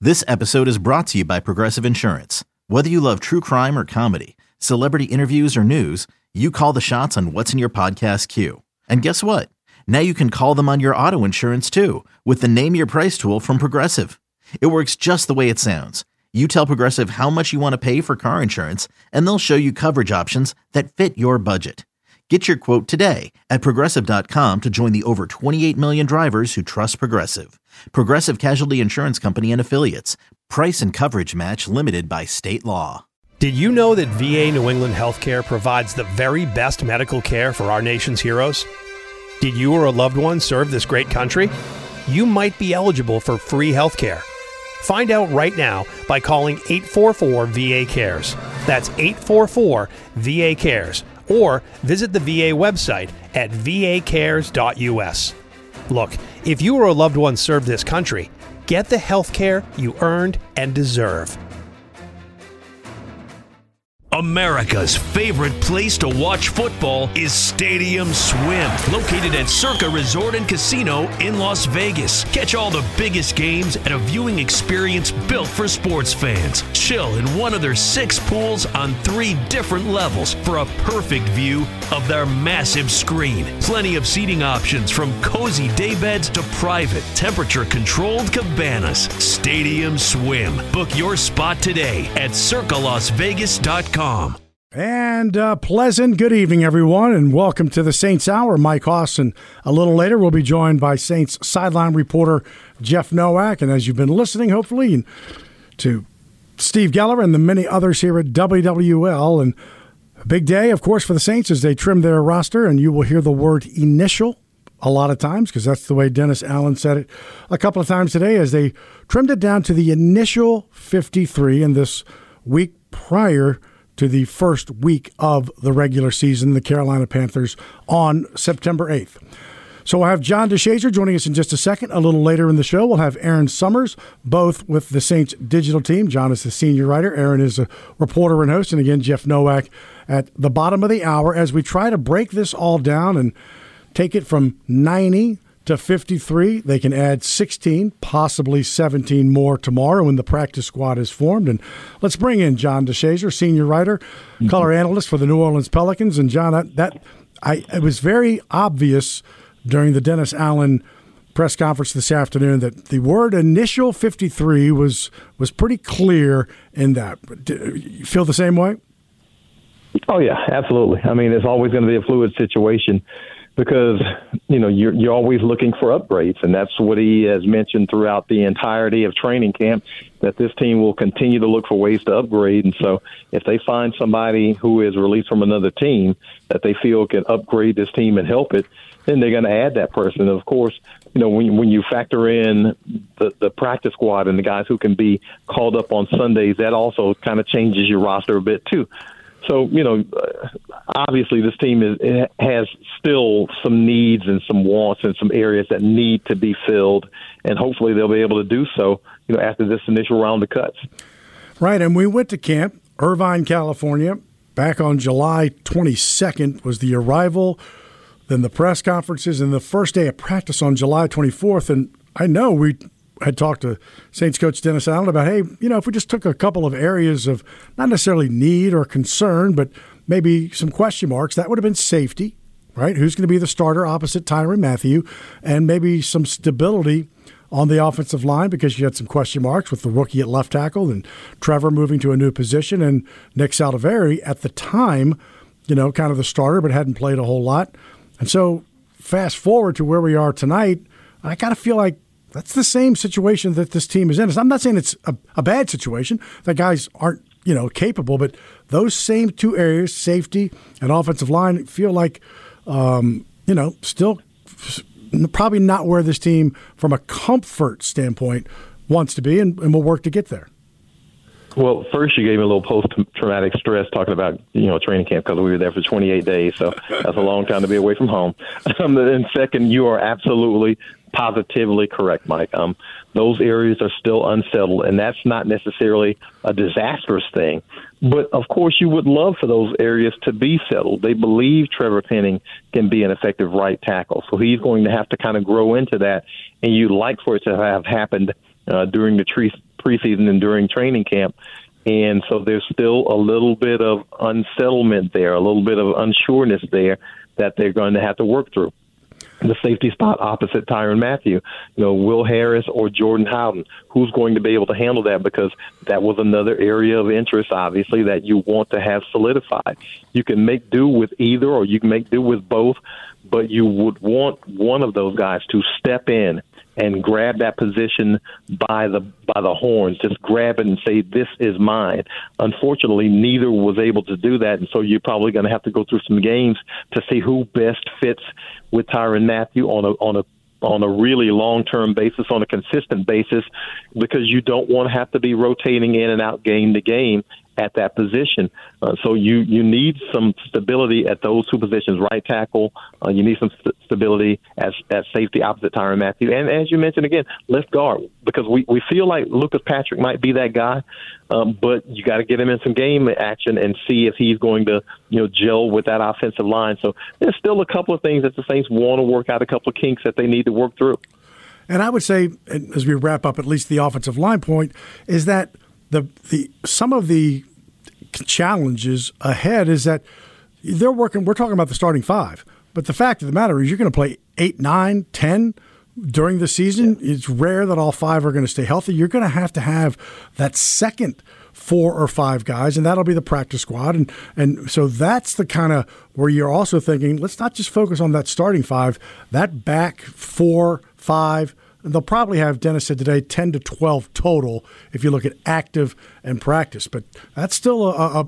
This episode is brought to you by Progressive Insurance. Whether you love true crime or comedy, celebrity interviews or news, you call the shots on what's in your podcast queue. And guess what? Now you can call them on your auto insurance too with the Name Your Price tool from Progressive. It works just the way it sounds. You tell Progressive how much you want to pay for car insurance, and they'll show you coverage options that fit your budget. Get your quote today at Progressive.com to join the over 28 million drivers who trust Progressive. Progressive Casualty Insurance Company and Affiliates. Price and coverage match limited by state law. Did you know that VA New England Healthcare provides the very best medical care for our nation's heroes? Did you or a loved one serve this great country? You might be eligible for free healthcare. Find out right now by calling 844-VA-CARES. That's 844-VA-CARES. Or visit the VA website at vacares.us. Look, if you or a loved one served this country, get the health care you earned and deserve. America's favorite place to watch football is Stadium Swim, located at Circa Resort and Casino in Las Vegas. Catch all the biggest games at a viewing experience built for sports fans. Chill in one of their 6 pools on 3 different levels for a perfect view of their massive screen. Plenty of seating options from cozy daybeds to private, temperature-controlled cabanas. Stadium Swim. Book your spot today at circalasvegas.com. And pleasant good evening, everyone, and welcome to the Saints Hour. Mike Austin. A little later, we'll be joined by Saints sideline reporter Jeff Nowak, and as you've been listening, hopefully, to Steve Geller and the many others here at WWL. And a big day, of course, for the Saints as they trim their roster, and you will hear the word initial a lot of times because that's the way Dennis Allen said it a couple of times today as they trimmed it down to the initial 53 in this week prior to the first week of the regular season, the Carolina Panthers, on September 8th. So we'll have John DeShazier joining us in just a second. A little later in the show, we'll have Aaron Summers, both with the Saints digital team. John is the senior writer. Aaron is a reporter and host. And again, Jeff Nowak at the bottom of the hour as we try to break this all down and take it from 90 to 53. They can add 16, possibly 17 more tomorrow when the practice squad is formed. And let's bring in John DeShazier, senior writer, color analyst for the New Orleans Pelicans. And John, it was very obvious during the Dennis Allen press conference this afternoon that the word initial 53 was pretty clear in that. Do you feel the same way? Oh, yeah, absolutely. I mean, it's always going to be a fluid situation because, you know, you're always looking for upgrades, and that's what he has mentioned throughout the entirety of training camp, that this team will continue to look for ways to upgrade. And so if they find somebody who is released from another team that they feel can upgrade this team and help it, then they're going to add that person. And of course, you know, when you factor in the practice squad and the guys who can be called up on Sundays, that also kind of changes your roster a bit too. So, you know, obviously this team has still some needs and some wants and some areas that need to be filled, and hopefully they'll be able to do so, you know, after this initial round of cuts. Right, and we went to camp, Irvine, California, back on July 22nd was the arrival, then the press conferences, and the first day of practice on July 24th, and I know we had talked to Saints coach Dennis Allen about, hey, you know, if we just took a couple of areas of not necessarily need or concern, but maybe some question marks, that would have been safety, right? Who's going to be the starter opposite Tyrann Mathieu, and maybe some stability on the offensive line because you had some question marks with the rookie at left tackle and Trevor moving to a new position and Nick Saldiveri at the time, you know, kind of the starter but hadn't played a whole lot. And so fast forward to where we are tonight, I kind of feel like that's the same situation that this team is in. I'm not saying it's a bad situation. The guys aren't, you know, capable, but those same 2 areas, safety and offensive line, feel like, you know, still probably not where this team, from a comfort standpoint, wants to be, and we'll work to get there. Well, first you gave me a little post-traumatic stress talking about, you know, training camp because we were there for 28 days, so that's a long time to be away from home. And second, you are absolutely positively correct, Mike. Those areas are still unsettled, and that's not necessarily a disastrous thing. But, of course, you would love for those areas to be settled. They believe Trevor Penning can be an effective right tackle, so he's going to have to kind of grow into that, and you'd like for it to have happened during the preseason and during training camp. And so there's still a little bit of unsettlement there, a little bit of unsureness there that they're going to have to work through. The safety spot opposite Tyrann Mathieu, Will Harris or Jordan Howden, who's going to be able to handle that? Because that was another area of interest, obviously, that you want to have solidified. You can make do with either, or you can make do with both, but you would want one of those guys to step in and grab that position by the horns, just grab it and say, this is mine. Unfortunately, neither was able to do that, and so you're probably going to have to go through some games to see who best fits with Tyrann Mathieu on a really long-term basis, on a consistent basis, because you don't want to have to be rotating in and out game to game at that position. So you need some stability at those two positions, right tackle. You need some stability as safety opposite Tyrann Mathieu. And as you mentioned again, left guard, because we feel like Lucas Patrick might be that guy, but you got to get him in some game action and see if he's going to gel with that offensive line. So there's still a couple of things that the Saints want to work out, a couple of kinks that they need to work through. And I would say, as we wrap up at least the offensive line point, is that some of the challenges ahead is that they're working. We're talking about the starting five, but the fact of the matter is you're going to play 8, 9, 10 during the season. Yeah. It's rare that all five are going to stay healthy. You're going to have that second 4 or 5 guys, and that'll be the practice squad. And so that's the kind of where you're also thinking, let's not just focus on that starting 5, that back 4, 5. They'll probably have, Dennis said today, 10 to 12 total if you look at active and practice. But that's still a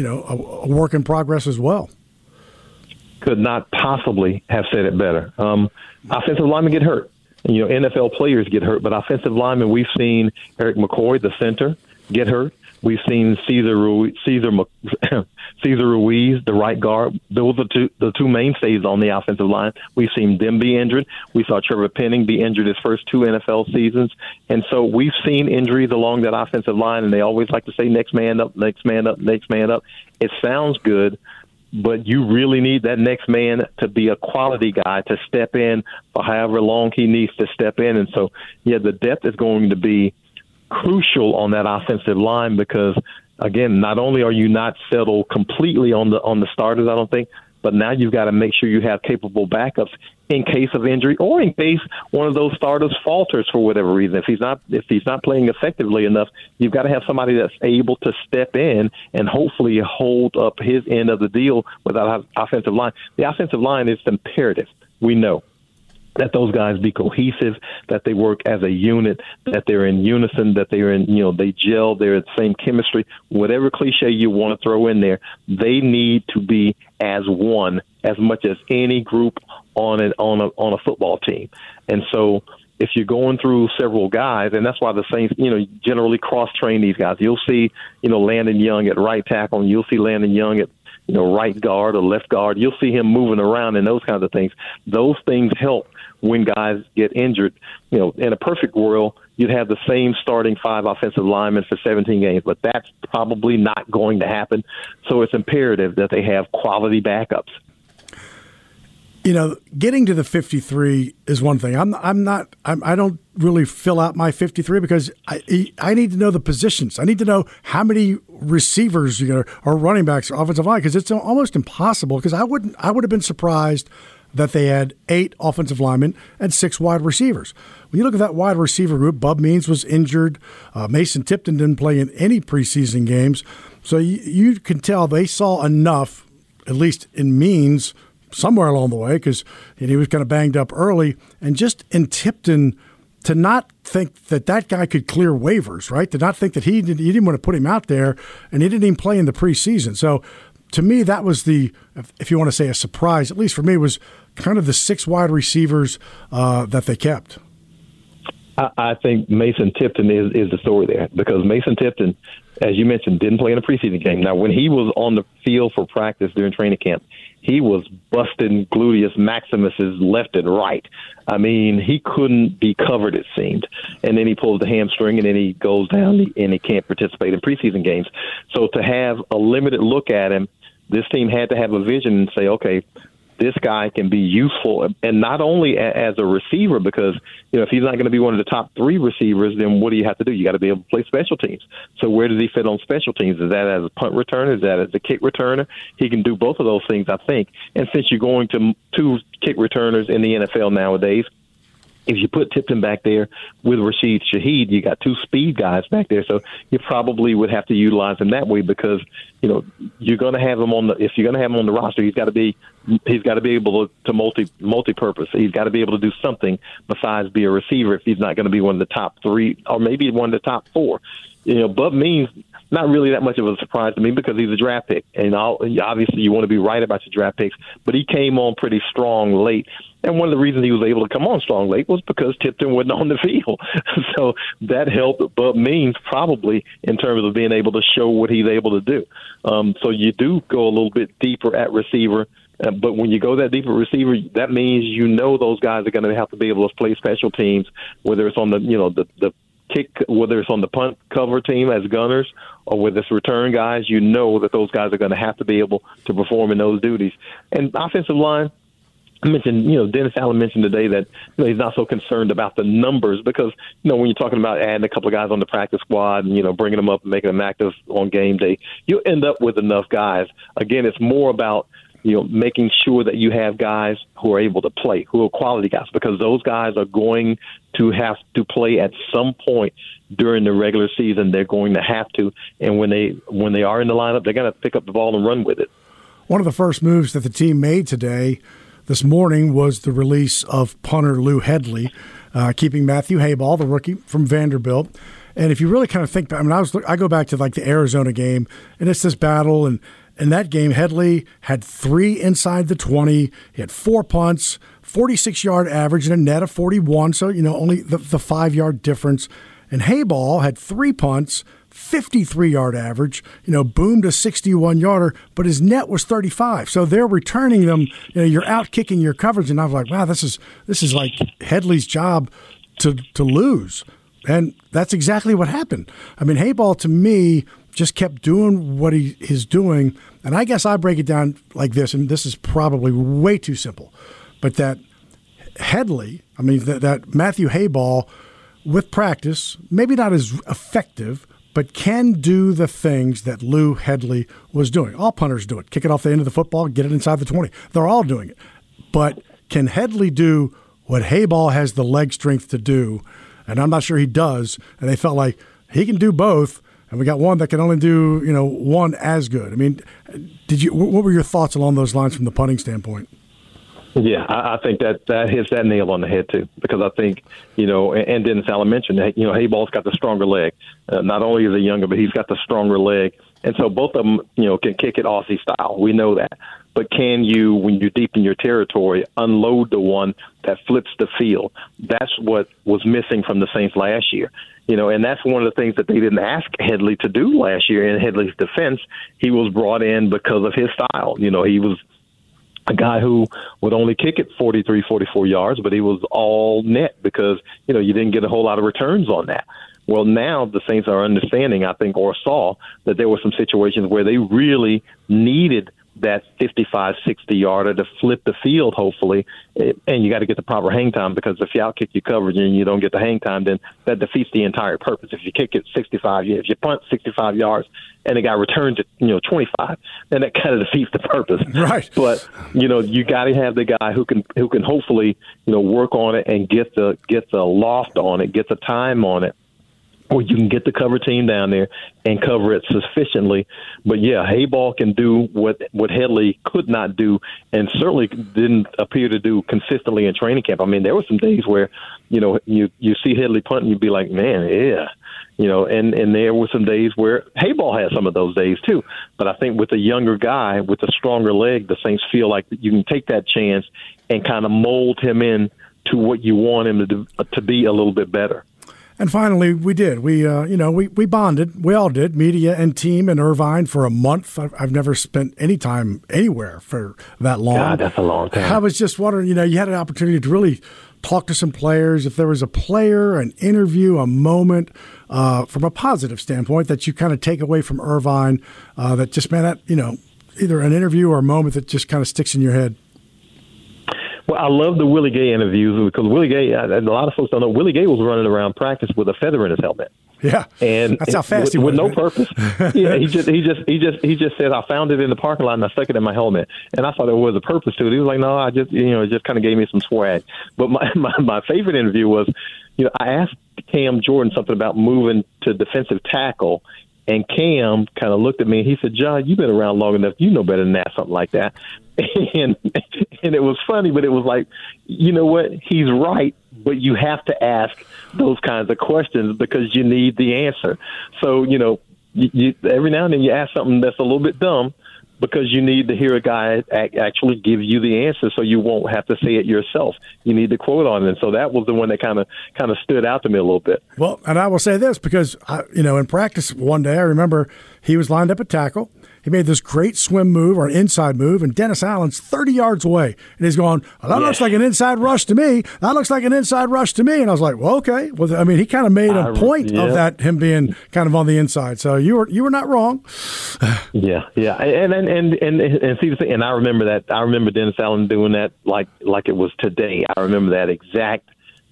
work in progress as well. Could not possibly have said it better. Offensive linemen get hurt. NFL players get hurt, but offensive linemen, we've seen Eric McCoy, the center, get hurt. We've seen Cesar Ruiz, the right guard. Those are the two mainstays on the offensive line. We've seen them be injured. We saw Trevor Penning be injured his first 2 NFL seasons. And so we've seen injuries along that offensive line, and they always like to say next man up, next man up, next man up. It sounds good, but you really need that next man to be a quality guy to step in for however long he needs to step in. And so, the depth is going to be crucial on that offensive line because, again, not only are you not settled completely on the starters, I don't think, but now you've got to make sure you have capable backups in case of injury or in case one of those starters falters for whatever reason. If he's not playing effectively enough, you've got to have somebody that's able to step in and hopefully hold up his end of the deal with that offensive line. The offensive line is imperative. We know that those guys be cohesive, that they work as a unit, that they're in unison, that they're in, they gel, they're the same chemistry, whatever cliche you want to throw in there. They need to be as one as much as any group on a football team. And so if you're going through several guys, and that's why the Saints, generally cross-train these guys. You'll see, Landon Young at right tackle, and you'll see Landon Young at right guard or left guard. You'll see him moving around and those kinds of things. Those things help when guys get injured. In a perfect world, you'd have the same starting 5 offensive linemen for 17 games, but that's probably not going to happen. So it's imperative that they have quality backups. Getting to the 53 is one thing. I don't really fill out my 53 because I need to know the positions. I need to know how many receivers or running backs or offensive line, because it's almost impossible. Because I would have been surprised that they had 8 offensive linemen and 6 wide receivers. When you look at that wide receiver group, Bub Means was injured. Mason Tipton didn't play in any preseason games. So you can tell they saw enough, at least in Means, somewhere along the way, because he was kind of banged up early. And just in Tipton, to not think that guy could clear waivers, right? To not think that he didn't want to put him out there, and he didn't even play in the preseason. So to me, that was if you want to say a surprise, at least for me, was kind of the 6 wide receivers that they kept. I think Mason Tipton is the story there, because Mason Tipton, as you mentioned, didn't play in a preseason game. Now, when he was on the field for practice during training camp, he was busting gluteus maximuses left and right. I mean, he couldn't be covered, it seemed. And then he pulls the hamstring, and then he goes down, and he can't participate in preseason games. So to have a limited look at him, this team had to have a vision and say, okay, this guy can be useful, and not only as a receiver, because if he's not going to be one of the top 3 receivers, then what do you have to do? You got to be able to play special teams. So where does he fit on special teams? Is that as a punt returner? Is that as a kick returner? He can do both of those things, I think. And since you're going to 2 kick returners in the NFL nowadays, if you put Tipton back there with Rashid Shaheed, you got 2 speed guys back there. So you probably would have to utilize him that way, because you're going to have him if you're going to have him on the roster, he's got to be able to multi-purpose. He's got to be able to do something besides be a receiver if he's not going to be one of the top 3 or maybe one of the top 4. Bub Means, not really that much of a surprise to me because he's a draft pick. And obviously you want to be right about your draft picks, but he came on pretty strong late. And one of the reasons he was able to come on strong late was because Tipton wasn't on the field. So that helped Bub Means probably in terms of being able to show what he's able to do. So you do go a little bit deeper at receiver. But when you go that deeper receiver, that means those guys are going to have to be able to play special teams, whether it's on the kick, whether it's on the punt cover team as gunners or whether it's return guys, that those guys are going to have to be able to perform in those duties. And offensive line, I mentioned, Dennis Allen mentioned today that he's not so concerned about the numbers because, when you're talking about adding a couple of guys on the practice squad and, bringing them up and making them active on game day, you end up with enough guys. Again, it's more about, making sure that you have guys who are able to play, who are quality guys, because those guys are going to have to play at some point during the regular season. They're going to have to. And when they are in the lineup, they're going to pick up the ball and run with it. One of the first moves that the team made this morning, was the release of punter Lou Hedley, keeping Matthew Hayball, the rookie from Vanderbilt. And if you really kind of think, I go back to like the Arizona game, and it's this battle, and in that game, Hedley had 3 inside the 20. He had 4 punts, 46-yard average, and a net of 41. So, only the 5-yard difference. And Hayball had 3 punts, 53-yard average, boomed a 61-yarder, but his net was 35. So they're returning them. You're out kicking your coverage, and I was like, wow, this is like Hedley's job to lose. And that's exactly what happened. Hayball, to me, just kept doing what he is doing. And I guess I break it down like this, and this is probably way too simple, but that Hedley, that Matthew Hayball, with practice, maybe not as effective, but can do the things that Lou Hedley was doing. All punters do it. Kick it off the end of the football, get it inside the 20. They're all doing it. But can Hedley do what Hayball has the leg strength to do? And I'm not sure he does. And they felt like he can do both. And we got one that can only do, one as good. What were your thoughts along those lines from the punting standpoint? Yeah, I think that hits that nail on the head, too, because I think, and Dennis Allen mentioned, Hayball's got the stronger leg. Not only is he younger, but he's got the stronger leg. And so both of them, can kick it Aussie style. We know that. But can you, when you're deep in your territory, unload the one that flips the field? That's what was missing from the Saints last year. And that's one of the things that they didn't ask Hedley to do last year. In Hedley's defense, he was brought in because of his style. He was a guy who would only kick it 43, 44 yards, but he was all net because, you didn't get a whole lot of returns on that. Well, now the Saints are understanding, I think, or saw that there were some situations where they really needed that 55, 60-yarder to flip the field, hopefully, and you got to get the proper hang time, because if you outkick your coverage and you don't get the hang time, then that defeats the entire purpose. If you kick it 65, if you punt 65 yards and the guy returns it, 25, then that kind of defeats the purpose. Right. But you got to have the guy who can hopefully work on it and get the loft on it, get the time on it, or you can get the cover team down there and cover it sufficiently. But, yeah, Hayball can do what Hedley could not do and certainly didn't appear to do consistently in training camp. There were some days where, you see Hedley punt and you'd be like, man, yeah. And there were some days where Hayball had some of those days too. But I think with a younger guy with a stronger leg, the Saints feel like you can take that chance and kind of mold him in to what you want him to be a little bit better. And finally, we did. We bonded. We all did, media and team in Irvine for a month. I've never spent any time anywhere for that long. God, that's a long time. I was just wondering, you had an opportunity to really talk to some players. If there was a player, an interview, a moment from a positive standpoint that you kind of take away from Irvine that just, either an interview or a moment that just kind of sticks in your head. Well, I love the Willie Gay interviews because Willie Gay, a lot of folks don't know, Willie Gay was running around practice with a feather in his helmet. Yeah, and that's how fast he with went, no purpose. Yeah, he just said, I found it in the parking lot and I stuck it in my helmet. And I thought there was a purpose to it. He was like, no, I just, it just kind of gave me some swag. But my favorite interview was, I asked Cam Jordan something about moving to defensive tackle. And Cam kind of looked at me and he said, John, you've been around long enough. You know better than that, something like that. And it was funny, but it was like, you know what? He's right, but you have to ask those kinds of questions because you need the answer. So, you every now and then you ask something that's a little bit dumb because you need to hear a guy actually give you the answer so you won't have to say it yourself. You need the quote on it. And so that was the one that kind of stood out to me a little bit. Well, and I will say this because, in practice one day, I remember he was lined up at tackle. He made this great swim move or an inside move, and Dennis Allen's 30 yards away. And he's going, well, that looks like an inside rush to me. That looks like an inside rush to me. And I was like, well, okay. Well, I mean, he kind of made a point of that, him being kind of on the inside. So you were not wrong. Yeah. And see the thing, and I remember that. I remember Dennis Allen doing that like it was today. I remember that exact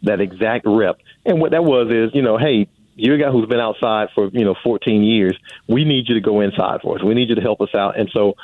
rep. And what that was is, hey, you're a guy who's been outside for 14 years. We need you to go inside for us. We need you to help us out. And so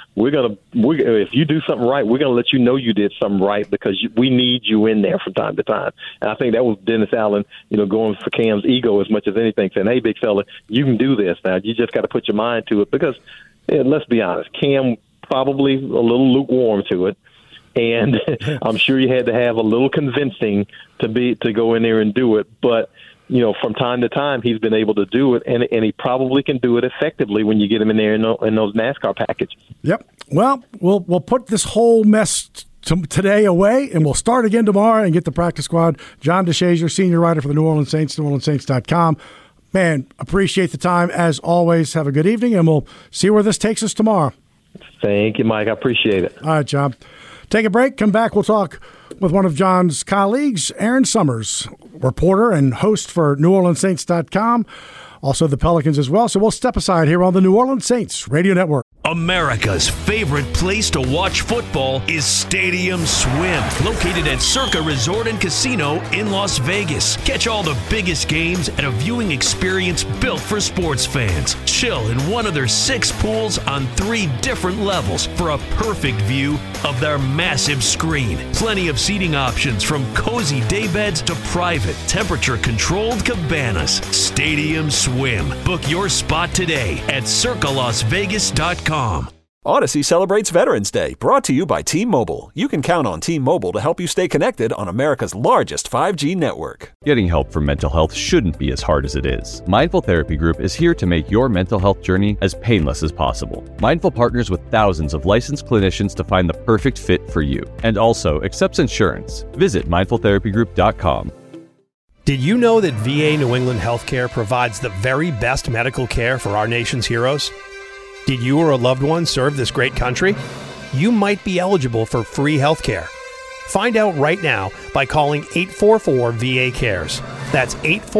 if you do something right, we're gonna let you know you did something right because we need you in there from time to time. And I think that was Dennis Allen, going for Cam's ego as much as anything, saying, "Hey, big fella, you can do this now. You just got to put your mind to it." Because let's be honest, Cam probably a little lukewarm to it. And I'm sure you had to have a little convincing to go in there and do it. But from time to time, he's been able to do it, and he probably can do it effectively when you get him in there in those NASCAR packages. Yep. Well, we'll put this whole mess today away, and we'll start again tomorrow and get the practice squad. John DeShazier, senior writer for the New Orleans Saints, NewOrleansSaints.com. Man, appreciate the time as always. Have a good evening, and we'll see where this takes us tomorrow. Thank you, Mike. I appreciate it. All right, John. Take a break. Come back. We'll talk with one of John's colleagues, Aaron Summers, reporter and host for NewOrleansSaints.com, also the Pelicans as well. So we'll step aside here on the New Orleans Saints Radio Network. America's favorite place to watch football is Stadium Swim, located at Circa Resort and Casino in Las Vegas. Catch all the biggest games at a viewing experience built for sports fans. Chill in one of their 6 pools on 3 different levels for a perfect view of their massive screen. Plenty of seating options from cozy daybeds to private, temperature-controlled cabanas. Stadium Swim. Book your spot today at circalasvegas.com. Odyssey celebrates Veterans Day, brought to you by T-Mobile. You can count on T-Mobile to help you stay connected on America's largest 5G network. Getting help for mental health shouldn't be as hard as it is. Mindful Therapy Group is here to make your mental health journey as painless as possible. Mindful partners with thousands of licensed clinicians to find the perfect fit for you, and also accepts insurance. Visit mindfultherapygroup.com. Did you know that VA New England Healthcare provides the very best medical care for our nation's heroes? Did you or a loved one serve this great country? You might be eligible for free health care. Find out right now by calling 844-VA-CARES. That's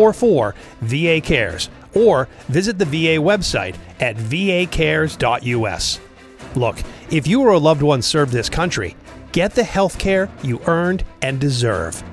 844-VA-CARES. Or visit the VA website at vacares.us. Look, if you or a loved one served this country, get the health care you earned and deserve.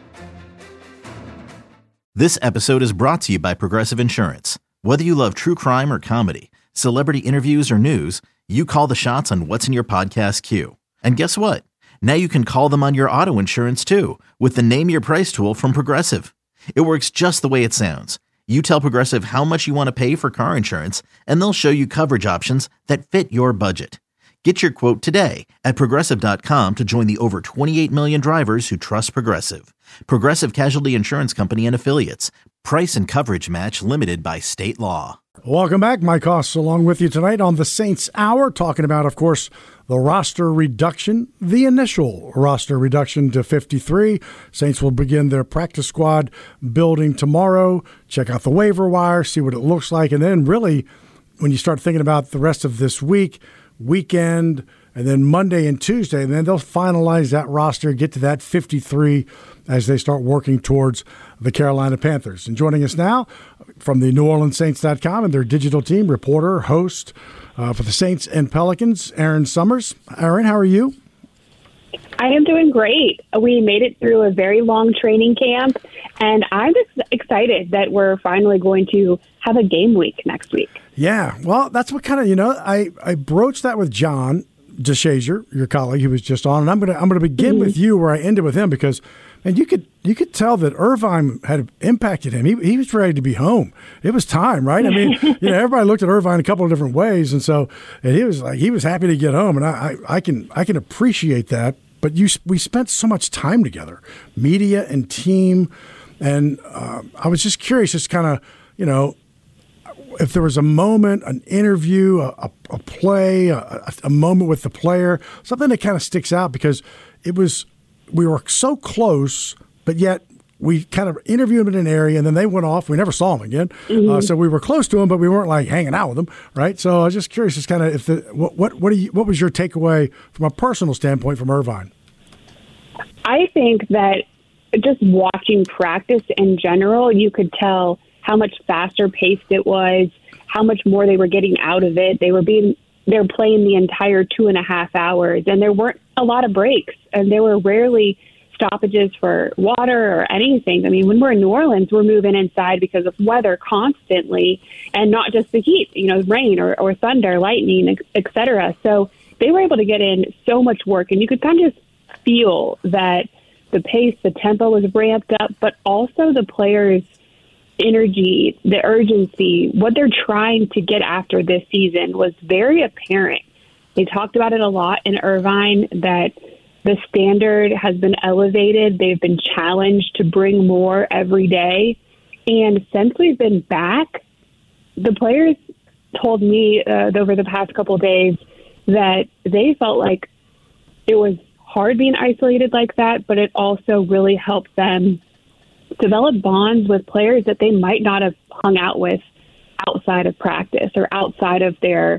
This episode is brought to you by Progressive Insurance. Whether you love true crime or comedy, celebrity interviews or news, you call the shots on what's in your podcast queue. And guess what? Now you can call them on your auto insurance too with the Name Your Price tool from Progressive. It works just the way it sounds. You tell Progressive how much you want to pay for car insurance, and they'll show you coverage options that fit your budget. Get your quote today at Progressive.com to join the over 28 million drivers who trust Progressive. Progressive Casualty Insurance Company and Affiliates. Price and coverage match limited by state law. Welcome back. Mike Hoss along with you tonight on the Saints Hour, talking about, of course, the roster reduction, the initial roster reduction to 53. Saints will begin their practice squad building tomorrow. Check out the waiver wire, see what it looks like. And then really, when you start thinking about the rest of this weekend, and then Monday and Tuesday, and then they'll finalize that roster, get to that 53 as they start working towards the Carolina Panthers. And joining us now from the NewOrleansSaints.com and their digital team, reporter, host for the Saints and Pelicans, Aaron Summers. Aaron, how are you? I am doing great. We made it through a very long training camp, and I'm just excited that we're finally going to have a game week next week. Yeah, well, that's what kind of, I broached that with John DeShazier, your colleague who was just on, and I'm gonna begin with you where I ended with him, because and you could tell that Irvine had impacted him. He was ready to be home. It was time, right? I mean, everybody looked at Irvine a couple of different ways, and he was happy to get home, and I can appreciate that. But we spent so much time together, media and team, and I was just curious, just kind of, if there was a moment, an interview, a play, a moment with the player, something that kind of sticks out, because we were so close, but yet we kind of interviewed them in an area, and then they went off. We never saw them again. Mm-hmm. So we were close to them, but we weren't like hanging out with them, right? So I was just curious, just kind of what was your takeaway from a personal standpoint from Irvine? I think that just watching practice in general, you could tell how much faster paced it was, how much more they were getting out of it. They were playing the entire 2.5 hours, and there weren't a lot of breaks, and there were rarely stoppages for water or anything. I mean, when we're in New Orleans, we're moving inside because of weather constantly, and not just the heat, rain or thunder, lightning, et cetera. So they were able to get in so much work, and you could kind of just feel that the pace, the tempo was ramped up, but also the players' energy, the urgency, what they're trying to get after this season was very apparent. They talked about it a lot in Irvine, that the standard has been elevated. They've been challenged to bring more every day. And since we've been back, the players told me over the past couple of days that they felt like it was hard being isolated like that, but it also really helped them develop bonds with players that they might not have hung out with outside of practice or outside of their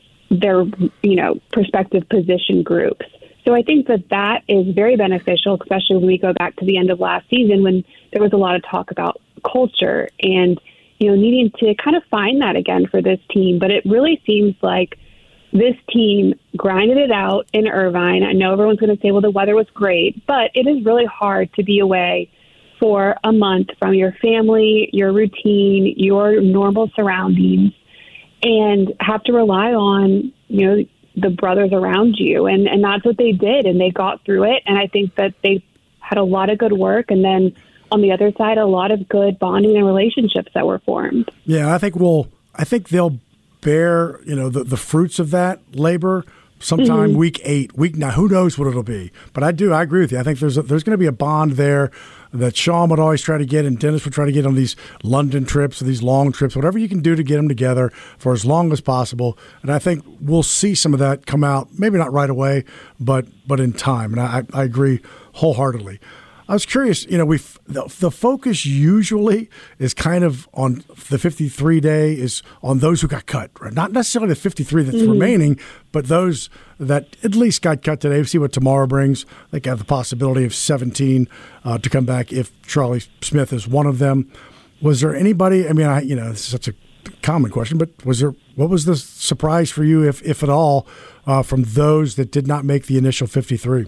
prospective position groups. So I think that is very beneficial, especially when we go back to the end of last season, when there was a lot of talk about culture and, needing to kind of find that again for this team. But it really seems like this team grinded it out in Irvine. I know everyone's going to say, well, the weather was great, but it is really hard to be away for a month from your family, your routine, your normal surroundings, and have to rely on, the brothers around you. And that's what they did, and they got through it. And I think that they had a lot of good work. And then on the other side, a lot of good bonding and relationships that were formed. Yeah, I think they'll bear, the fruits of that labor sometime week 8. Now, who knows what it'll be? But I agree with you. I think there's going to be a bond there that Sean would always try to get, and Dennis would try to get on these London trips or these long trips, whatever you can do to get them together for as long as possible. And I think we'll see some of that come out, maybe not right away, but in time. And I agree wholeheartedly. I was curious, the focus usually is kind of on the 53 day is on those who got cut, right? Not necessarily the 53 that's remaining, but those that at least got cut today. We'll see what tomorrow brings. They have the possibility of 17 to come back if Charlie Smith is one of them. Was there anybody? I mean, this is such a common question, but what was the surprise for you, if at all, from those that did not make the initial 53?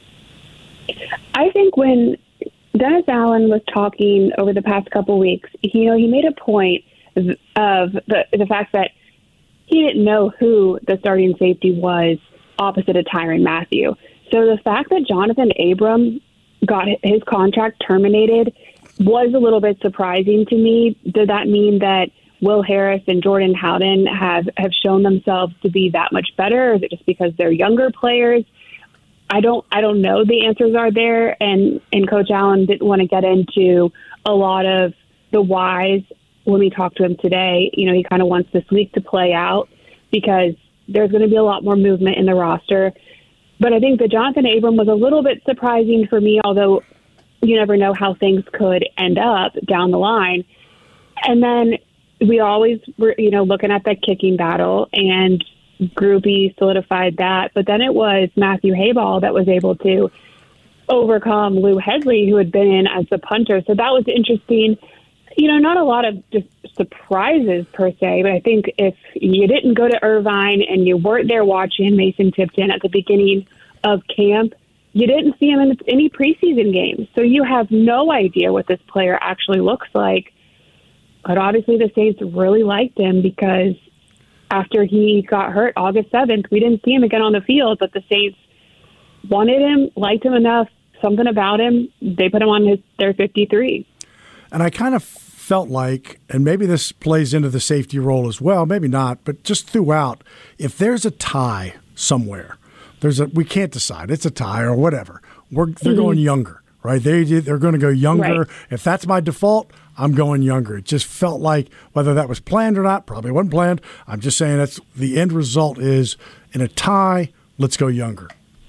I think when Dennis Allen was talking over the past couple of weeks, he made a point of the fact that he didn't know who the starting safety was opposite of Tyrann Mathieu. So the fact that Jonathan Abram got his contract terminated was a little bit surprising to me. Did that mean that Will Harris and Jordan Howden have shown themselves to be that much better? Or is it just because they're younger players? I don't know. The answers are there, and Coach Allen didn't want to get into a lot of the whys when we talked to him today. He kind of wants this week to play out because there's going to be a lot more movement in the roster. But I think that Jonathan Abram was a little bit surprising for me, although you never know how things could end up down the line. And then we always were, looking at that kicking battle, and Groupie solidified that. But then it was Matthew Hayball that was able to overcome Lou Headley, who had been in as the punter. So that was interesting. Not a lot of just surprises per se, but I think if you didn't go to Irvine and you weren't there watching Mason Tipton at the beginning of camp, you didn't see him in any preseason games. So you have no idea what this player actually looks like. But obviously the Saints really liked him because after he got hurt August 7th, we didn't see him again on the field, but the Saints wanted him, liked him enough, something about him, they put him on their 53. And I kind of felt like, and maybe this plays into the safety role as well, maybe not, but just throughout, if there's a tie somewhere, we can't decide, it's a tie or whatever, they're going younger, right? They're going to go younger. Right. If that's my default, I'm going younger. It just felt like, whether that was planned or not, probably wasn't planned. I'm just saying that's the end result is, in a tie, let's go younger.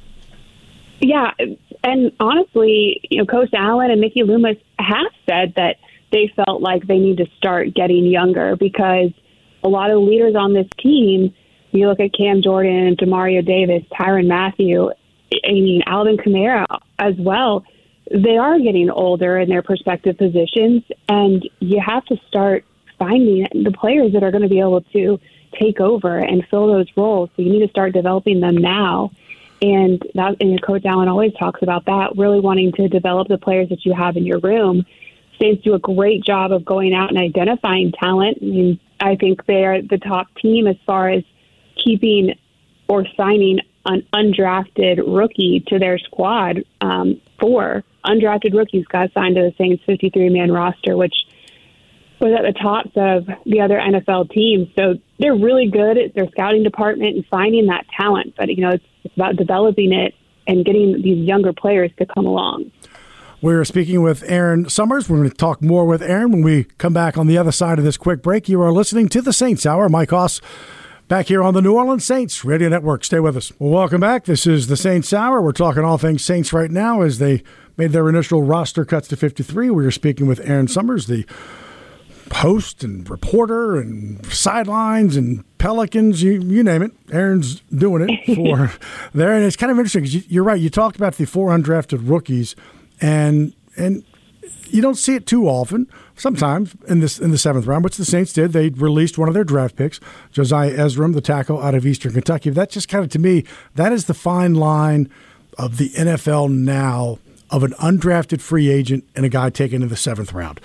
Yeah, and honestly, Coach Allen and Mickey Loomis have said that they felt like they need to start getting younger because a lot of leaders on this team, you look at Cam Jordan, Demario Davis, Tyrann Mathieu, Alvin Kamara as well, they are getting older in their respective positions, and you have to start finding the players that are going to be able to take over and fill those roles. So you need to start developing them now. And Coach Allen always talks about that, really wanting to develop the players that you have in your room. Saints do a great job of going out and identifying talent. I mean, I think they're the top team as far as keeping or signing an undrafted rookie to their squad. 4 undrafted rookies got signed to the Saints 53-man roster, which was at the tops of the other NFL teams. So they're really good at their scouting department and finding that talent. But, it's about developing it and getting these younger players to come along. We're speaking with Erin Summers. We're going to talk more with Erin when we come back on the other side of this quick break. You are listening to the Saints Hour. Mike Hoss back here on the New Orleans Saints Radio Network. Stay with us. Well, welcome back. This is the Saints Hour. We're talking all things Saints right now as they made their initial roster cuts to 53. We are speaking with Erin Summers, the host and reporter and sidelines and Pelicans, you name it. Erin's doing it for there. And it's kind of interesting because you're right. You talked about the 4 undrafted rookies, and you don't see it too often. Sometimes in the 7th round, which the Saints did, they released one of their draft picks, Josiah Ezram, the tackle out of Eastern Kentucky. That just kind of, to me, that is the fine line of the NFL now, of an undrafted free agent and a guy taken in the 7th round.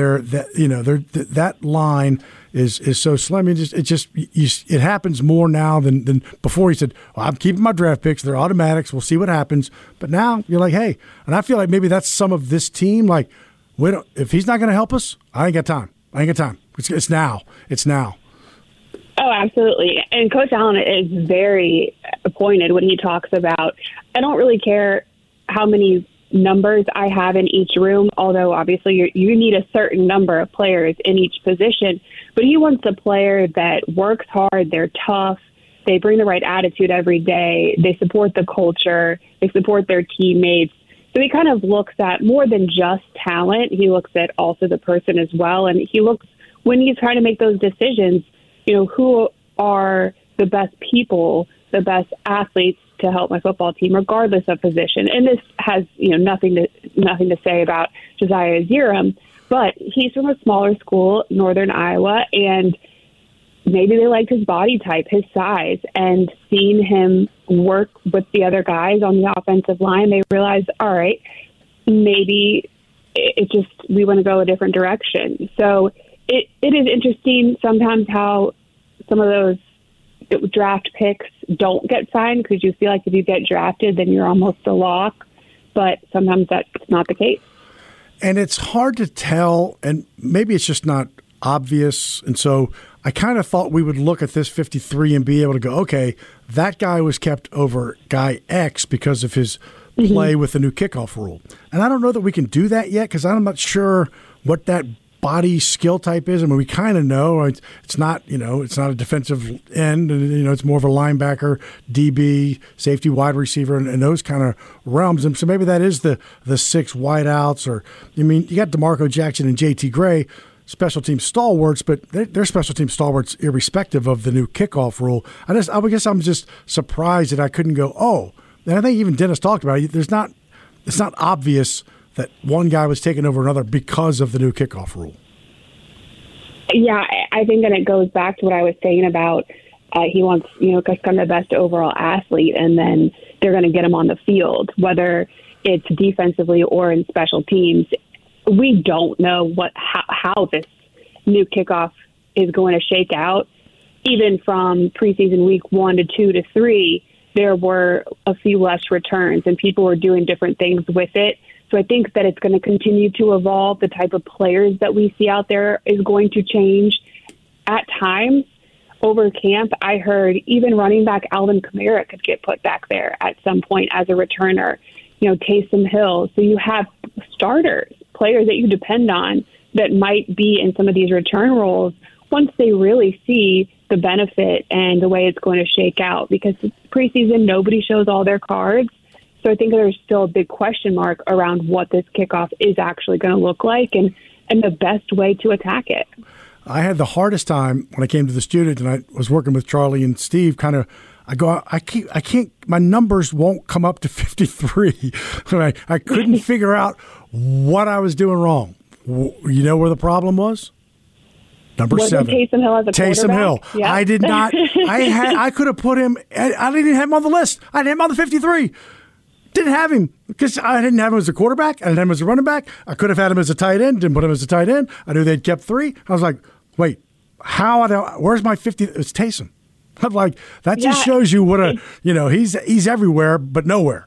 That line is so slim. It happens more now than before. He said, well, I'm keeping my draft picks. They're automatics. We'll see what happens. But now you're like, hey, and I feel like maybe that's some of this team. Like, if he's not going to help us, I ain't got time. It's now. It's now. Oh, absolutely. And Coach Allen is very pointed when he talks about, I don't really care how many numbers I have in each room, although obviously you need a certain number of players in each position. But he wants a player that works hard, they're tough, they bring the right attitude every day, they support the culture, they support their teammates. So he kind of looks at more than just talent. He looks at also the person as well. And he looks, when he's trying to make those decisions, who are the best people, the best athletes to help my football team, regardless of position. And this has, nothing to say about Josiah Ezram, but he's from a smaller school, Northern Iowa, and maybe they liked his body type, his size, and seeing him work with the other guys on the offensive line, they realized, all right, maybe we want to go a different direction. So it is interesting sometimes how some of those draft picks don't get signed because you feel like if you get drafted, then you're almost a lock. But sometimes that's not the case. And it's hard to tell, and maybe it's just not obvious. And so I kind of thought we would look at this 53 and be able to go, okay, that guy was kept over guy X because of his play with the new kickoff rule. And I don't know that we can do that yet because I'm not sure what that body skill type is. I mean, we kind of know it's not, it's not a defensive end, and it's more of a linebacker, DB, safety, wide receiver, and those kind of realms. And so maybe that is the 6 wideouts, or you got DeMarco Jackson and JT Gray, special team stalwarts, but they're special team stalwarts irrespective of the new kickoff rule. I guess I'm just surprised that I couldn't go, oh, and I think even Dennis talked about it. It's not obvious that one guy was taking over another because of the new kickoff rule. Yeah, I think that it goes back to what I was saying about he wants, to become the best overall athlete and then they're going to get him on the field, whether it's defensively or in special teams. We don't know how this new kickoff is going to shake out. Even from preseason week 1 to 2 to 3, there were a few less returns and people were doing different things with it. So I think that it's going to continue to evolve. The type of players that we see out there is going to change. At times over camp, I heard even running back Alvin Kamara could get put back there at some point as a returner. Taysom Hill. So you have starters, players that you depend on that might be in some of these return roles once they really see the benefit and the way it's going to shake out. Because preseason, nobody shows all their cards. So I think there's still a big question mark around what this kickoff is actually going to look like and the best way to attack it. I had the hardest time when I came to the student and I was working with Charlie and Steve. I can't. My numbers won't come up to 53. I couldn't figure out what I was doing wrong. You know where the problem was? Number 7. Taysom Hill as a Taysom Hill. Yep. I did not. I could have put him. I didn't even have him on the list. I didn't have him on the 53. Didn't have him because I didn't have him as a quarterback. I didn't have him as a running back. I could have had him as a tight end. Didn't put him as a tight end. I knew they'd kept 3. I was like, wait, where's my 50? It's Taysom. I'm like, that just shows you what he's everywhere but nowhere.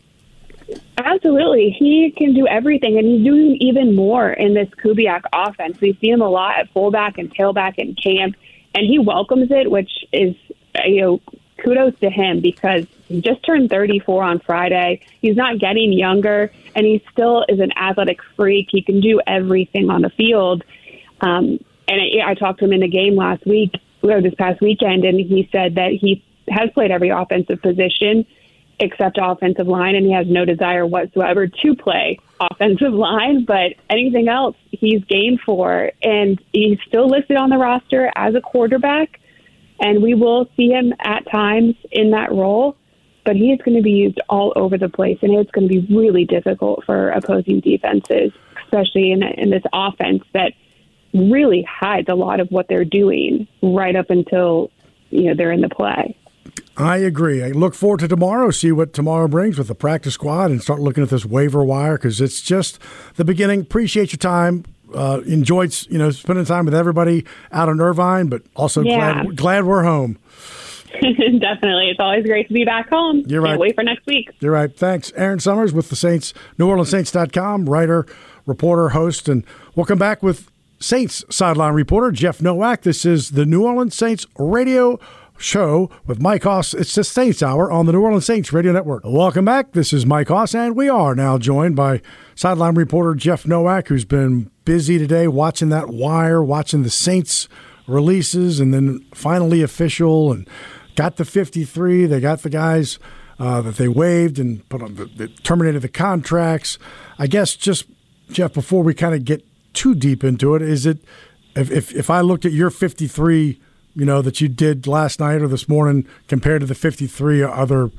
Absolutely. He can do everything, and he's doing even more in this Kubiak offense. We see him a lot at fullback and tailback in camp, and he welcomes it, which is, kudos to him because he just turned 34 on Friday. He's not getting younger, and he still is an athletic freak. He can do everything on the field. And I talked to him in the game this past weekend, and he said that he has played every offensive position except offensive line, and he has no desire whatsoever to play offensive line, but anything else he's game for. And he's still listed on the roster as a quarterback, and we will see him at times in that role, but he is going to be used all over the place, and it's going to be really difficult for opposing defenses, especially in this offense that really hides a lot of what they're doing right up until they're in the play. I agree. I look forward to tomorrow, see what tomorrow brings with the practice squad and start looking at this waiver wire because it's just the beginning. Appreciate your time. Enjoyed, spending time with everybody out in Irvine, but also glad we're home. Definitely. It's always great to be back home. You're right. Can't wait for next week. You're right. Thanks. Aaron Summers with the Saints, NewOrleansSaints.com, writer, reporter, host, and we'll come back with Saints sideline reporter Jeff Nowak. This is the New Orleans Saints radio show with Mike Hoss. It's the Saints Hour on the New Orleans Saints Radio Network. Welcome back. This is Mike Hoss, and we are now joined by sideline reporter Jeff Nowak, who's been busy today watching that wire, watching the Saints releases, and then finally official, and got the 53. They got the guys that they waived and put on terminated the contracts. I guess just, Jeff, before we kind of get too deep into it, is it if I looked at your 53 that you did last night or this morning compared to the 53, are there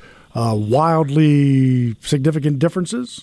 wildly significant differences?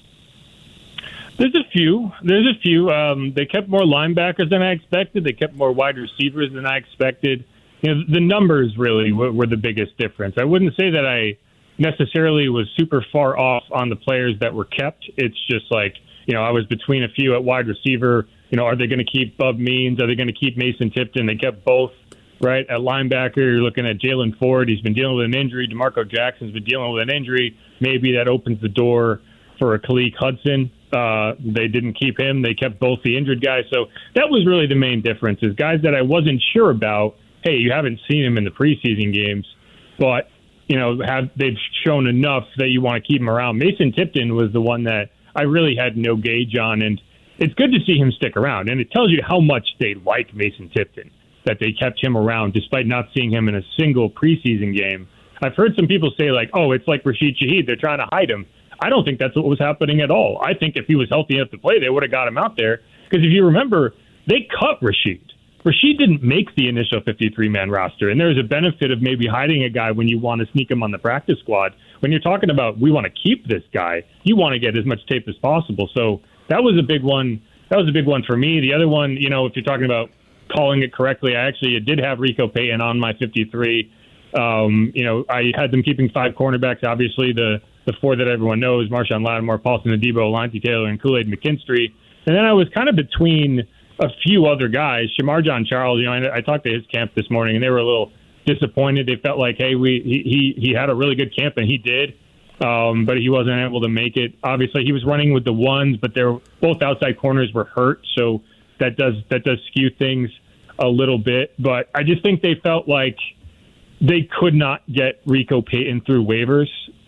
There's a few. They kept more linebackers than I expected. They kept more wide receivers than I expected. The numbers really were the biggest difference. I wouldn't say that I necessarily was super far off on the players that were kept. It's just like, I was between a few at wide receiver. Are they going to keep Bub Means? Are they going to keep Mason Tipton? They kept both. Right, at linebacker, you're looking at Jalen Ford. He's been dealing with an injury. DeMarco Jackson's been dealing with an injury. Maybe that opens the door for a Khaleke Hudson. They didn't keep him. They kept both the injured guys. So that was really the main difference, is guys that I wasn't sure about. Hey, you haven't seen him in the preseason games, but they've shown enough that you want to keep him around. Mason Tipton was the one that I really had no gauge on, and it's good to see him stick around. And it tells you how much they like Mason Tipton, that they kept him around despite not seeing him in a single preseason game. I've heard some people say, it's like Rashid Shaheed. They're trying to hide him. I don't think that's what was happening at all. I think if he was healthy enough to play, they would have got him out there. Because if you remember, they cut Rashid. Rashid didn't make the initial 53-man roster, and there's a benefit of maybe hiding a guy when you want to sneak him on the practice squad. When you're talking about we want to keep this guy, you want to get as much tape as possible. So that was a big one. That was a big one for me. The other one, if you're talking about calling it correctly, I did have Rico Payton on my 53. I had them keeping 5 cornerbacks. Obviously, the 4 that everyone knows, Marshawn Lattimore, Paulson Adebo, Alontae Taylor, and Kool-Aid McKinstry. And then I was kind of between a few other guys. Shamar John Charles, I talked to his camp this morning, and they were a little disappointed. They felt like, hey, he had a really good camp, and he did, but he wasn't able to make it. Obviously, he was running with the ones, but both outside corners were hurt, so that does skew things a little bit. But I just think they felt like they could not get Rico Payton through waivers.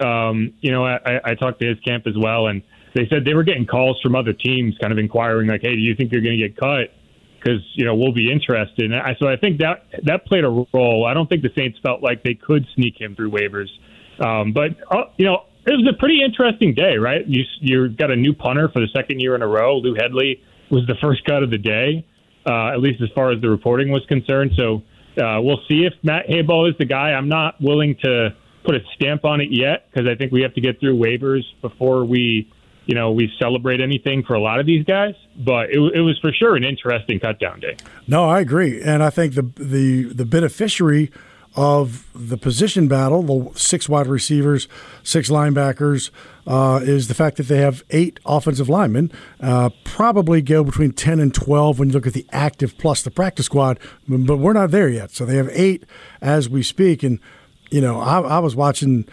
I talked to his camp as well, and they said they were getting calls from other teams kind of inquiring, like, hey, do you think you're going to get cut? Because, we'll be interested. And so I think that played a role. I don't think the Saints felt like they could sneak him through waivers. But it was a pretty interesting day, right? You got a new punter for the second year in a row. Lou Hedley was the first cut of the day, at least as far as the reporting was concerned. So we'll see if Matt Habel is the guy. I'm not willing to put a stamp on it yet because I think we have to get through waivers before we celebrate anything for a lot of these guys. But it was for sure an interesting cutdown day. No, I agree. And I think the beneficiary of the position battle, the 6 wide receivers, 6 linebackers, is the fact that they have 8 offensive linemen, probably go between 10 and 12 when you look at the active plus the practice squad, but we're not there yet. So they have 8 as we speak. And, I was watching,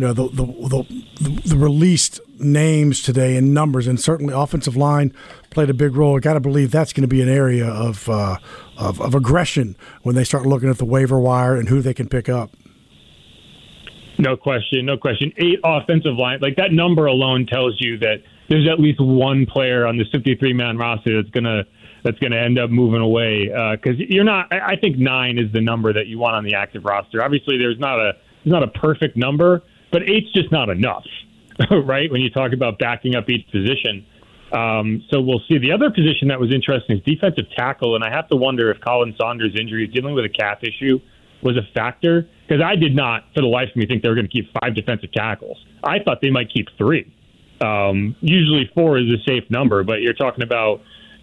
the released names today and numbers, and certainly offensive line played a big role. I got to believe that's going to be an area of aggression when they start looking at the waiver wire and who they can pick up. No question. 8 offensive line, like that number alone tells you that there's at least one player on the 53-man roster that's gonna end up moving away. Because I think 9 is the number that you want on the active roster. Obviously, there's not a perfect number, but 8's just not enough, right? When you talk about backing up each position. So we'll see. The other position that was interesting is defensive tackle, and I have to wonder if Colin Saunders' injury, dealing with a calf issue, was a factor, because I did not, for the life of me, think they were going to keep 5 defensive tackles. I thought they might keep 3. Usually 4 is a safe number, but you're talking about,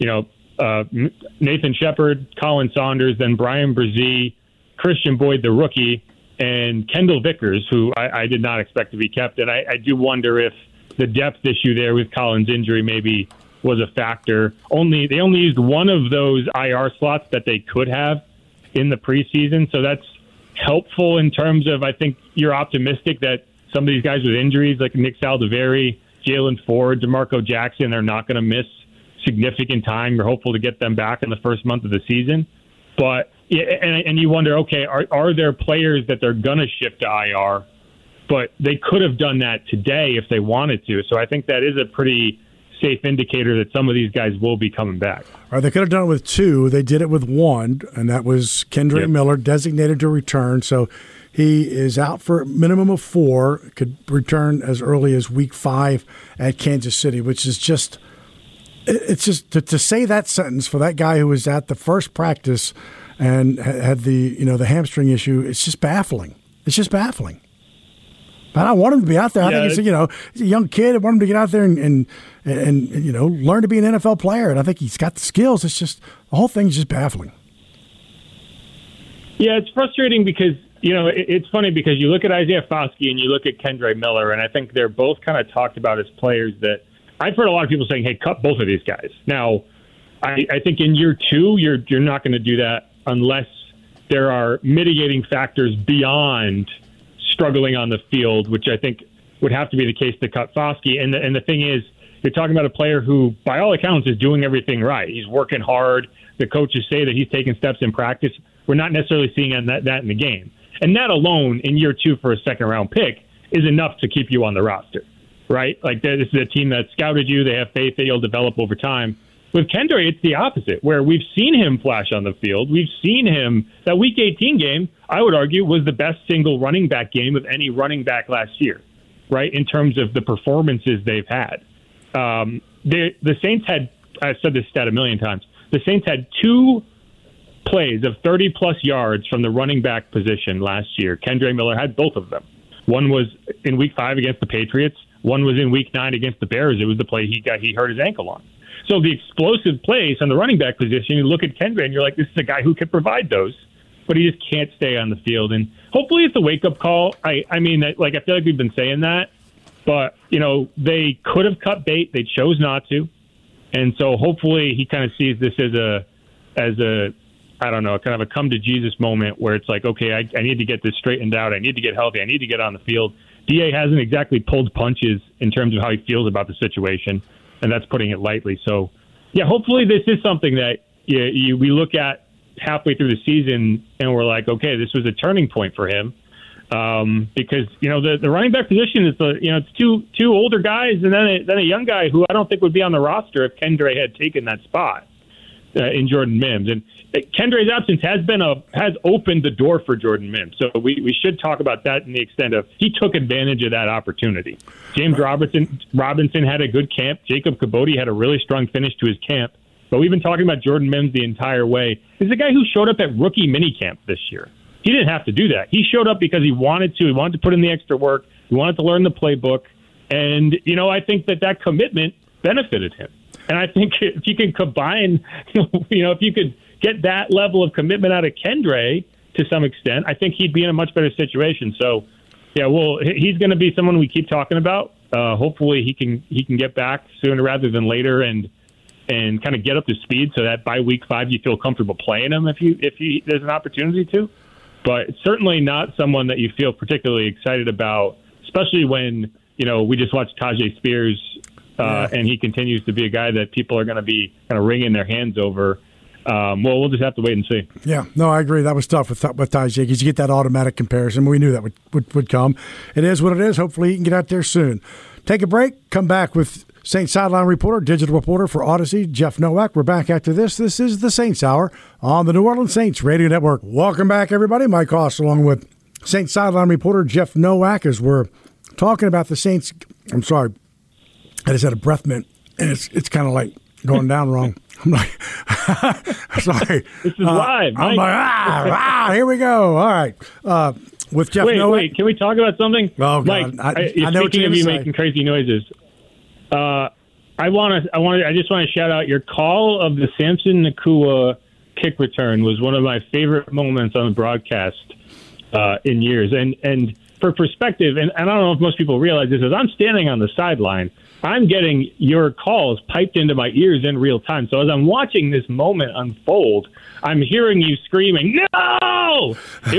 Nathan Shepard, Colin Saunders, then Brian Brzee, Christian Boyd, the rookie, and Kendall Vickers, who I did not expect to be kept. And I do wonder if the depth issue there with Colin's injury maybe was a factor. They only used one of those IR slots that they could have in the preseason, so that's helpful in terms of, I think you're optimistic that some of these guys with injuries like Nick Saldiveri, Jalen Ford, DeMarco Jackson, they're not going to miss significant time. You're hopeful to get them back in the first month of the season. But and you wonder, okay, are there players that they're going to shift to IR? But they could have done that today if they wanted to. So I think that is a pretty safe indicator that some of these guys will be coming back. All right, they could have done it with 2. They did it with 1, and that was Kendre Miller, designated to return. So he is out for a minimum of 4, could return as early as week 5 at Kansas City, which is just – it's just to say that sentence for that guy who was at the first practice and had the hamstring issue. It's just baffling. But I want him to be out there. I think he's a young kid. I want him to get out there and learn to be an NFL player. And I think he's got the skills. It's just the whole thing's just baffling. Yeah, it's frustrating because it's funny because you look at Isaiah Foskey and you look at Kendre Miller, and I think they're both kind of talked about as players that I've heard a lot of people saying, hey, cut both of these guys. Now, I think in year 2, you're not going to do that unless there are mitigating factors beyond struggling on the field, which I think would have to be the case to cut Foskey. And the thing is, you're talking about a player who, by all accounts, is doing everything right. He's working hard. The coaches say that he's taking steps in practice. We're not necessarily seeing that in the game. And that alone, in year 2 for a second-round pick, is enough to keep you on the roster, right? Like, this is a team that scouted you. They have faith that you'll develop over time. With Kendre, it's the opposite, where we've seen him flash on the field. We've seen him. That Week 18 game, I would argue, was the best single running back game of any running back last year, right, in terms of the performances they've had. The Saints had, I've said this stat a million times, the Saints had 2 plays of 30-plus yards from the running back position last year. Kendre Miller had both of them. One was in Week 5 against the Patriots. One was in Week 9 against the Bears. It was the play he hurt his ankle on. So the explosive plays on the running back position, you look at Kendre and you're like, this is a guy who can provide those. but he just can't stay on the field. And hopefully it's a wake-up call. I mean, I feel like we've been saying that, but, they could have cut bait. They chose not to. And so hopefully he kind of sees this as a I don't know, kind of a come to Jesus moment where it's like, okay, I need to get this straightened out. I need to get healthy. I need to get on the field. DA hasn't exactly pulled punches in terms of how he feels about the situation, and that's putting it lightly. So, yeah, hopefully this is something that we look at halfway through the season and we're like, okay, this was a turning point for him. Because, the running back position is, it's two older guys and then a young guy who I don't think would be on the roster if Kendre had taken that spot in Jordan Mims. And Kendre's absence has opened the door for Jordan Mims. So we should talk about that in the extent of he took advantage of that opportunity. James Robinson had a good camp. Jacob Kibodi had a really strong finish to his camp. But we've been talking about Jordan Mims the entire way. He's the guy who showed up at rookie minicamp this year. He didn't have to do that. He showed up because he wanted to. He wanted to put in the extra work. He wanted to learn the playbook. And, I think that commitment benefited him. And I think if you can combine, if you could get that level of commitment out of Kendre to some extent, I think he'd be in a much better situation. So, yeah, well, he's going to be someone we keep talking about. Hopefully he can get back sooner rather than later and kind of get up to speed so that by week 5 you feel comfortable playing him if there's an opportunity to. But it's certainly not someone that you feel particularly excited about, especially when, we just watched Tajay Spears and he continues to be a guy that people are going to be kind of wringing their hands over. We'll just have to wait and see. Yeah, no, I agree. That was tough with Tajay because you get that automatic comparison. We knew that would come. It is what it is. Hopefully he can get out there soon. Take a break. Come back with Saints sideline reporter, digital reporter for Odyssey, Jeff Nowak. We're back after this. This is the Saints Hour on the New Orleans Saints Radio Network. Welcome back, everybody. Mike Hoss along with Saints sideline reporter Jeff Nowak as we're talking about the Saints. I'm sorry. I just had a breath mint, and it's kind of like going down wrong. I'm like, sorry. This is live. I'm like, here we go. All right. With Jeff Nowak. Wait, can we talk about something? Oh, God. Mike, I know what you're speaking of you say. making crazy noises, I just want to shout out your call of the Samson Nacua kick return was one of my favorite moments on the broadcast in years. And for perspective, and I don't know if most people realize this, as I'm standing on the sideline, I'm getting your calls piped into my ears in real time. So as I'm watching this moment unfold, I'm hearing you screaming, "No!"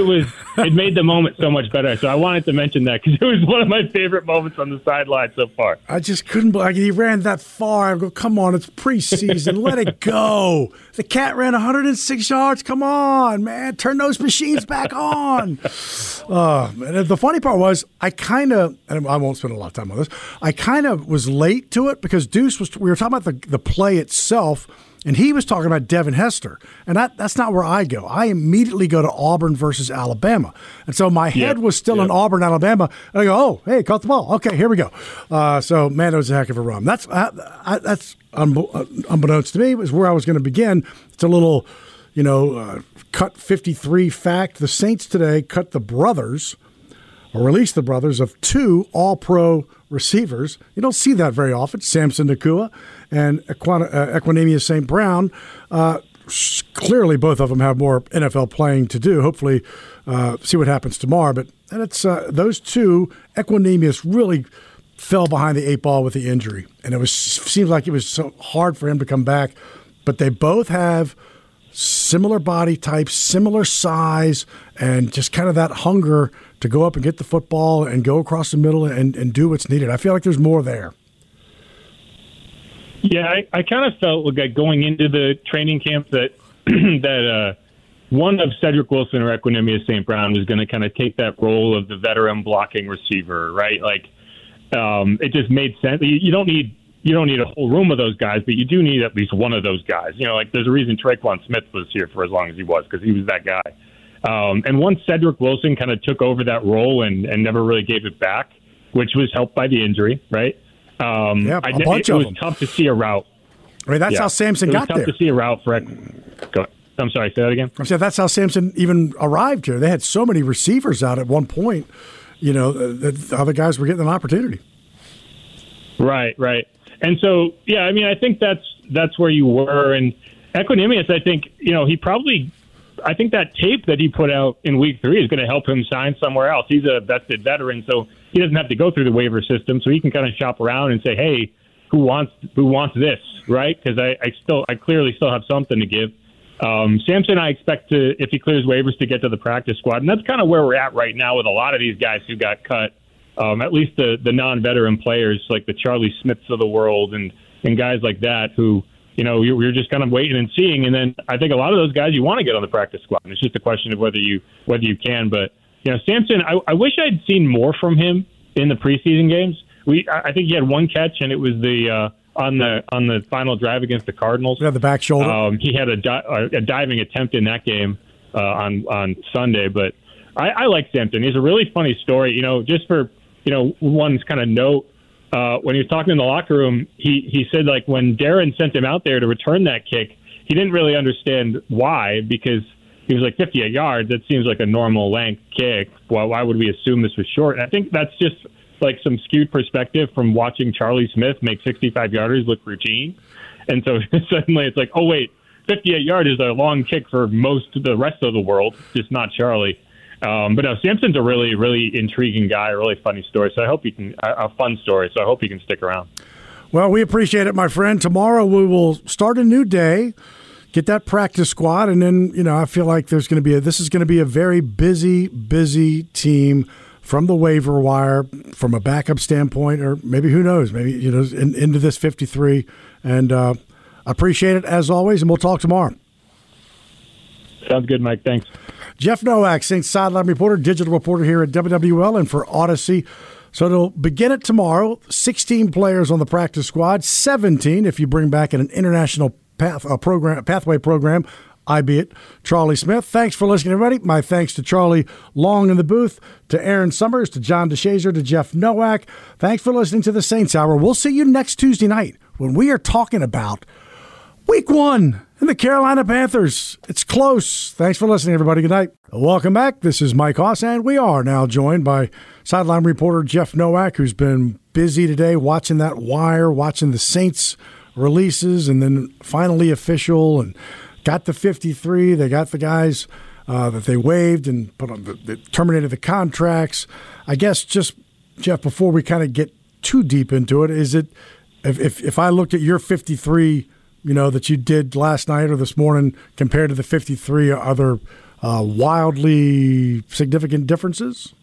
It made the moment so much better. So I wanted to mention that because it was one of my favorite moments on the sideline so far. I just couldn't believe he ran that far. I go, come on, it's preseason. Let it go. The cat ran 106 yards. Come on, man. Turn those machines back on. The funny part was I kind of, and I won't spend a lot of time on this, I kind of was late to it because Deuce we were talking about the play itself, and he was talking about Devin Hester, and that's not where I go. I immediately go to Auburn versus Alabama, and so my head was still in Auburn, Alabama, and I go, oh, hey, caught the ball. Okay, here we go. So, man, it was a heck of a run. That's unbeknownst to me, it was where I was going to begin. It's a little, cut 53 fact. The Saints today cut the brothers, or released the brothers of 2 All-Pro receivers. You don't see that very often. Samson Nacua and Equanimeous St. Brown. Clearly, both of them have more NFL playing to do. Hopefully, see what happens tomorrow. But it's those 2. Equanimeous really fell behind the 8 ball with the injury, and seems like it was so hard for him to come back. But they both have similar body types, similar size, and just kind of that hunger to go up and get the football and go across the middle and do what's needed. I feel like there's more there. Yeah, I kind of felt like going into the training camp that one of Cedric Wilson or Equanimeous St. Brown was going to kind of take that role of the veteran blocking receiver, right? Like, it just made sense. You don't need a whole room of those guys, but you do need at least one of those guys. There's a reason Traquan Smith was here for as long as he was, because he was that guy. And once Cedric Wilson kind of took over that role and never really gave it back, which was helped by the injury, right? A bunch of them. It was tough to see a route. I mean, that's how Samson got there. It was tough to see a route for I'm sorry, say that again? I said that's how Samson even arrived here. They had so many receivers out at one point, the other guys were getting an opportunity. Right. And so, I mean, I think that's where you were. And Equanimeous, I think, he probably I think that tape that he put out in week 3 is going to help him sign somewhere else. He's a vested veteran, so he doesn't have to go through the waiver system, so he can kind of shop around and say, hey, who wants this, right? Because I clearly still have something to give. Sampson, I expect to, if he clears waivers, to get to the practice squad, and that's kind of where we're at right now with a lot of these guys who got cut. At least the non-veteran players like the Charlie Smiths of the world and guys like that who, you're just kind of waiting and seeing. And then I think a lot of those guys you want to get on the practice squad. And it's just a question of whether you can. But Sampson, I wish I'd seen more from him in the preseason games. I think he had one catch, and it was the on the final drive against the Cardinals. Yeah, the back shoulder. He had a diving attempt in that game on Sunday. But I like Sampson. He's a really funny story. Just for one kind of note. When he was talking in the locker room, he said, like, when Darren sent him out there to return that kick, he didn't really understand why, because he was like 58 yards. That seems like a normal length kick. Well, why would we assume this was short? And I think that's just like some skewed perspective from watching Charlie Smith make 65-yarders look routine. And so suddenly it's like, oh, wait, 58 yards is a long kick for most of the rest of the world, just not Charlie. But no, Sampson's a really, really intriguing guy, a really funny story. So I hope a fun story. So I hope he can stick around. Well, we appreciate it, my friend. Tomorrow we will start a new day, get that practice squad, and then, I feel like this is going to be a very busy team from the waiver wire, from a backup standpoint, or maybe, who knows, maybe, into this 53. And appreciate it as always, and we'll talk tomorrow. Sounds good, Mike. Thanks. Jeff Nowak, Saints sideline reporter, digital reporter here at WWL and for Odyssey. So it'll begin it tomorrow. 16 players on the practice squad, 17 if you bring back an international pathway program, albeit Charlie Smith. Thanks for listening, everybody. My thanks to Charlie Long in the booth, to Aaron Summers, to John DeShazer, to Jeff Nowak. Thanks for listening to the Saints Hour. We'll see you next Tuesday night when we are talking about Week 1 and the Carolina Panthers. It's close. Thanks for listening, everybody. Good night. Welcome back. This is Mike Hoss, and we are now joined by sideline reporter Jeff Nowak, who's been busy today watching that wire, watching the Saints releases, and then finally official, and got the 53. They got the guys that they waived and put on terminated the contracts. I guess just, Jeff, before we kind of get too deep into it, is it if I looked at your 53 that you did last night or this morning compared to the 53, are there wildly significant differences?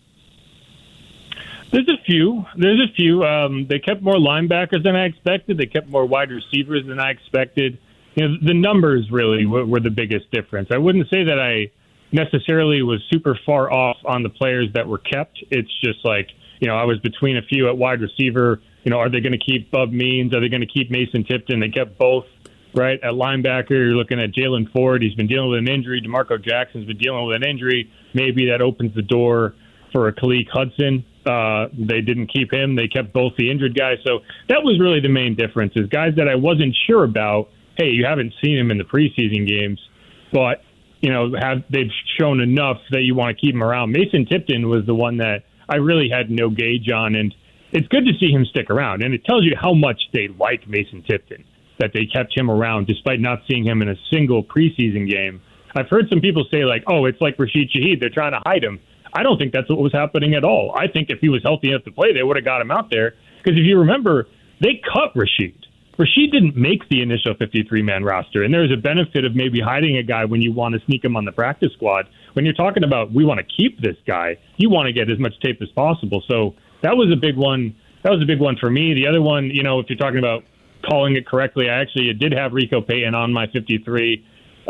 There's a few. They kept more linebackers than I expected. They kept more wide receivers than I expected. The numbers really were the biggest difference. I wouldn't say that I necessarily was super far off on the players that were kept. It's just like, I was between a few at wide receiver. Are they going to keep Bub Means? Are they going to keep Mason Tipton? They kept both. Right, at linebacker, you're looking at Jalen Ford. He's been dealing with an injury. DeMarco Jackson's been dealing with an injury. Maybe that opens the door for a Khaleke Hudson. They didn't keep him. They kept both the injured guys. So that was really the main difference, is guys that I wasn't sure about. Hey, you haven't seen him in the preseason games, but they've shown enough that you want to keep him around. Mason Tipton was the one that I really had no gauge on, and it's good to see him stick around. And it tells you how much they like Mason Tipton, that they kept him around despite not seeing him in a single preseason game. I've heard some people say, like, oh, it's like Rashid Shaheed. They're trying to hide him. I don't think that's what was happening at all. I think if he was healthy enough to play, they would have got him out there. Because if you remember, they cut Rashid. Rashid didn't make the initial 53-man roster, and there's a benefit of maybe hiding a guy when you want to sneak him on the practice squad. When you're talking about, we want to keep this guy, you want to get as much tape as possible. So that was a big one. That was a big one for me. The other one, if you're talking about calling it correctly, I actually did have Rico Payton on my 53.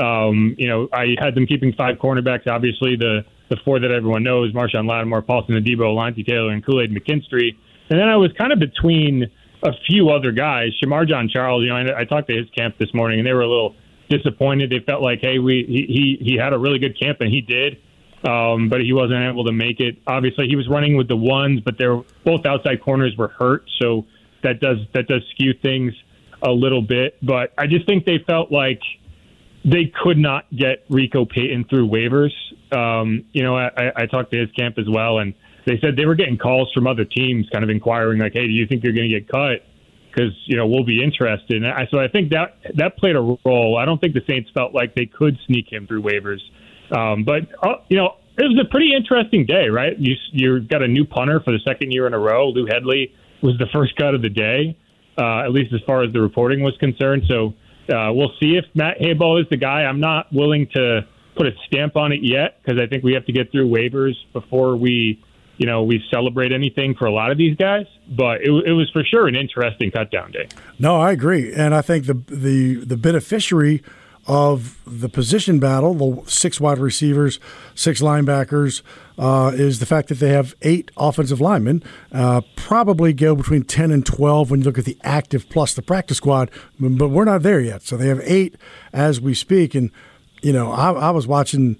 I had them keeping 5 cornerbacks. Obviously, the 4 that everyone knows: Marshawn Lattimore, Paulson Adebo, Alontae Taylor, and Kool-Aid McKinstry. And then I was kind of between a few other guys. Shamar John Charles, I talked to his camp this morning, and they were a little disappointed. They felt like, hey, he had a really good camp, and he did, but he wasn't able to make it. Obviously, he was running with the ones, but both outside corners were hurt, so that does skew things a little bit. But I just think they felt like they could not get Rico Payton through waivers. I talked to his camp as well, and they said they were getting calls from other teams kind of inquiring, like, hey, do you think you're going to get cut? Because, we'll be interested. And so I think that played a role. I don't think the Saints felt like they could sneak him through waivers. But it was a pretty interesting day, right? You got a new punter for the second year in a row. Lou Hedley was the first cut of the day, at least as far as the reporting was concerned. So we'll see if Matt Habel is the guy. I'm not willing to put a stamp on it yet because I think we have to get through waivers before we celebrate anything for a lot of these guys. But it was for sure an interesting cut-down day. No, I agree. And I think the beneficiary of the position battle, the 6 wide receivers, 6 linebackers, is the fact that they have 8 offensive linemen, probably go between 10 and 12 when you look at the active plus the practice squad, but we're not there yet. So they have 8 as we speak. And, I was watching,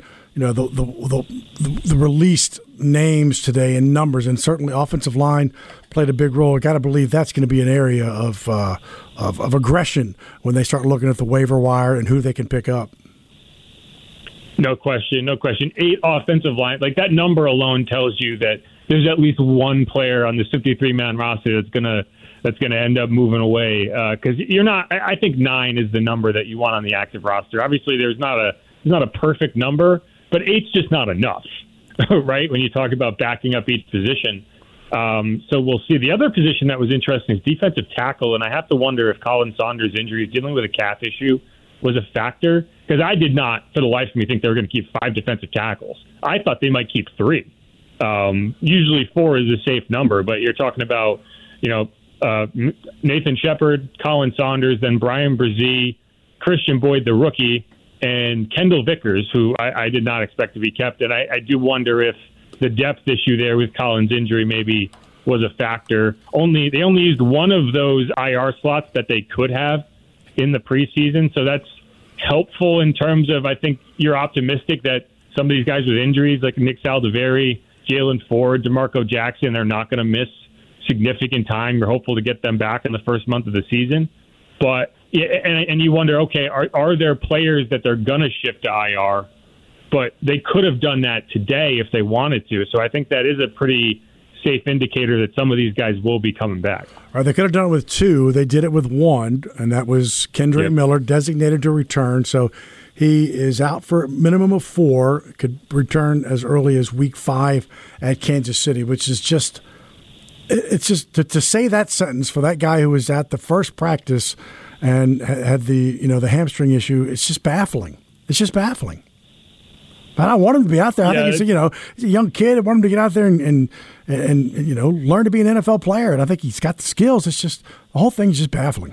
the released names today and numbers, and certainly offensive line played a big role. I got to believe that's going to be an area of aggression when they start looking at the waiver wire and who they can pick up. No question. 8 offensive line, like that number alone tells you that there's at least one player on the 53-man roster that's gonna end up moving away. Because you're not. I think 9 is the number that you want on the active roster. Obviously, there's not a perfect number, but 8's just not enough, right? When you talk about backing up each position. So we'll see. The other position that was interesting is defensive tackle, and I have to wonder if Colin Saunders' injury, dealing with a calf issue, was a factor. Because I did not, for the life of me, think they were going to keep 5 defensive tackles. I thought they might keep 3. Usually 4 is a safe number, but you're talking about, Nathan Shepard, Colin Saunders, then Brian Brzee, Christian Boyd, the rookie, and Kendall Vickers, who I did not expect to be kept. And I do wonder if the depth issue there with Collins' injury maybe was a factor. They only used one of those IR slots that they could have in the preseason, so that's helpful in terms of, I think you're optimistic that some of these guys with injuries like Nick Saldiveri, Jalen Ford, DeMarco Jackson, they're not going to miss significant time. You're hopeful to get them back in the first month of the season. But and you wonder, okay, are there players that they're going to shift to IR? But they could have done that today if they wanted to. So I think that is a pretty safe indicator that some of these guys will be coming back. All right, they could have done it with 2. They did it with 1, and that was Kendre Miller, designated to return. So he is out for a minimum of 4, could return as early as week 5 at Kansas City, which is just – it's just to say that sentence for that guy who was at the first practice and had the hamstring issue, it's just baffling. It's just baffling. But I want him to be out there. I think he's a young kid. I want him to get out there and learn to be an NFL player. And I think he's got the skills. It's just the whole thing's just baffling.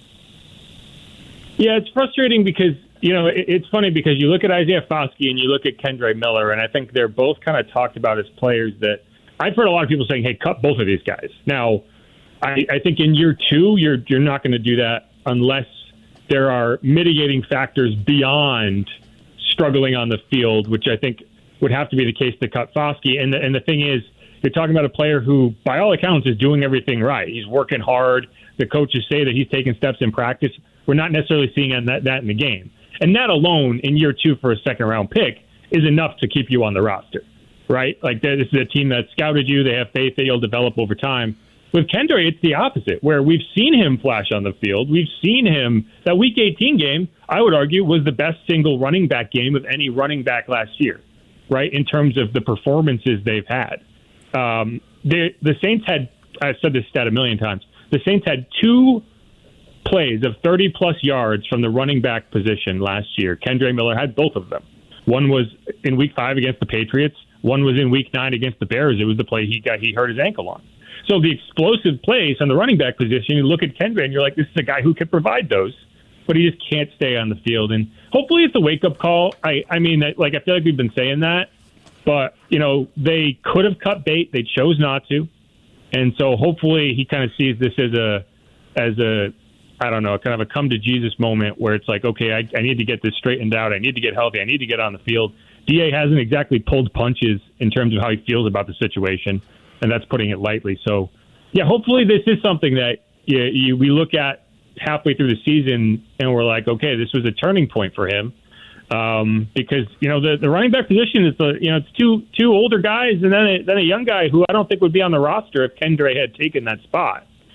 Yeah, it's frustrating because it's funny because you look at Isaiah Foskey and you look at Kendre Miller, and I think they're both kind of talked about as players that I've heard a lot of people saying, "Hey, cut both of these guys." Now, I think in year 2, you're not going to do that unless there are mitigating factors beyond struggling on the field, which I think would have to be the case to cut Foskey. And the thing is, you're talking about a player who, by all accounts, is doing everything right. He's working hard. The coaches say that he's taking steps in practice. We're not necessarily seeing that in the game. And that alone, in year 2 for a second-round pick, is enough to keep you on the roster, right? Like, this is a team that scouted you. They have faith that you'll develop over time. With Kendre, it's the opposite, where we've seen him flash on the field. We've seen him. That Week 18 game, I would argue, was the best single running back game of any running back last year, right, in terms of the performances they've had. The Saints had, I've said this stat a million times, the Saints had 2 plays of 30-plus yards from the running back position last year. Kendre Miller had both of them. One was in Week 5 against the Patriots. One was in Week 9 against the Bears. It was the play he hurt his ankle on. So the explosive plays on the running back position, you look at Kendre and you're like, this is a guy who can provide those, but he just can't stay on the field. And hopefully it's a wake-up call. I mean, I feel like we've been saying that, but, they could have cut bait. They chose not to. And so hopefully he kind of sees this as a I don't know, kind of a come-to-Jesus moment where it's like, okay, I need to get this straightened out. I need to get healthy. I need to get on the field. DA hasn't exactly pulled punches in terms of how he feels about the situation, and that's putting it lightly. So, yeah, hopefully this is something that we look at halfway through the season and we're like, okay, this was a turning point for him. Because, the running back position is it's two older guys and then a young guy who I don't think would be on the roster if Kendre had taken that spot.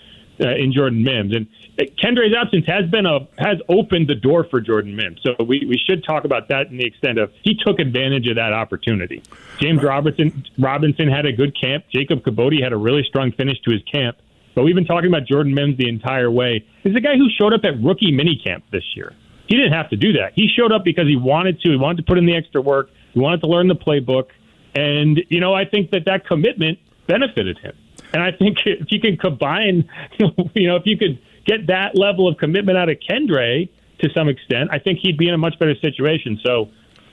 in Jordan Mims. And Kendre's absence has opened the door for Jordan Mims. So we should talk about that in the extent of he took advantage of that opportunity. James Robinson had a good camp. Jacob Kibodi had a really strong finish to his camp. But we've been talking about Jordan Mims the entire way. He's a guy who showed up at rookie minicamp this year. He didn't have to do that. He showed up because he wanted to. He wanted to put in the extra work. He wanted to learn the playbook. And, I think that commitment benefited him. And I think if you can combine, if you could get that level of commitment out of Kendre to some extent, I think he'd be in a much better situation. So,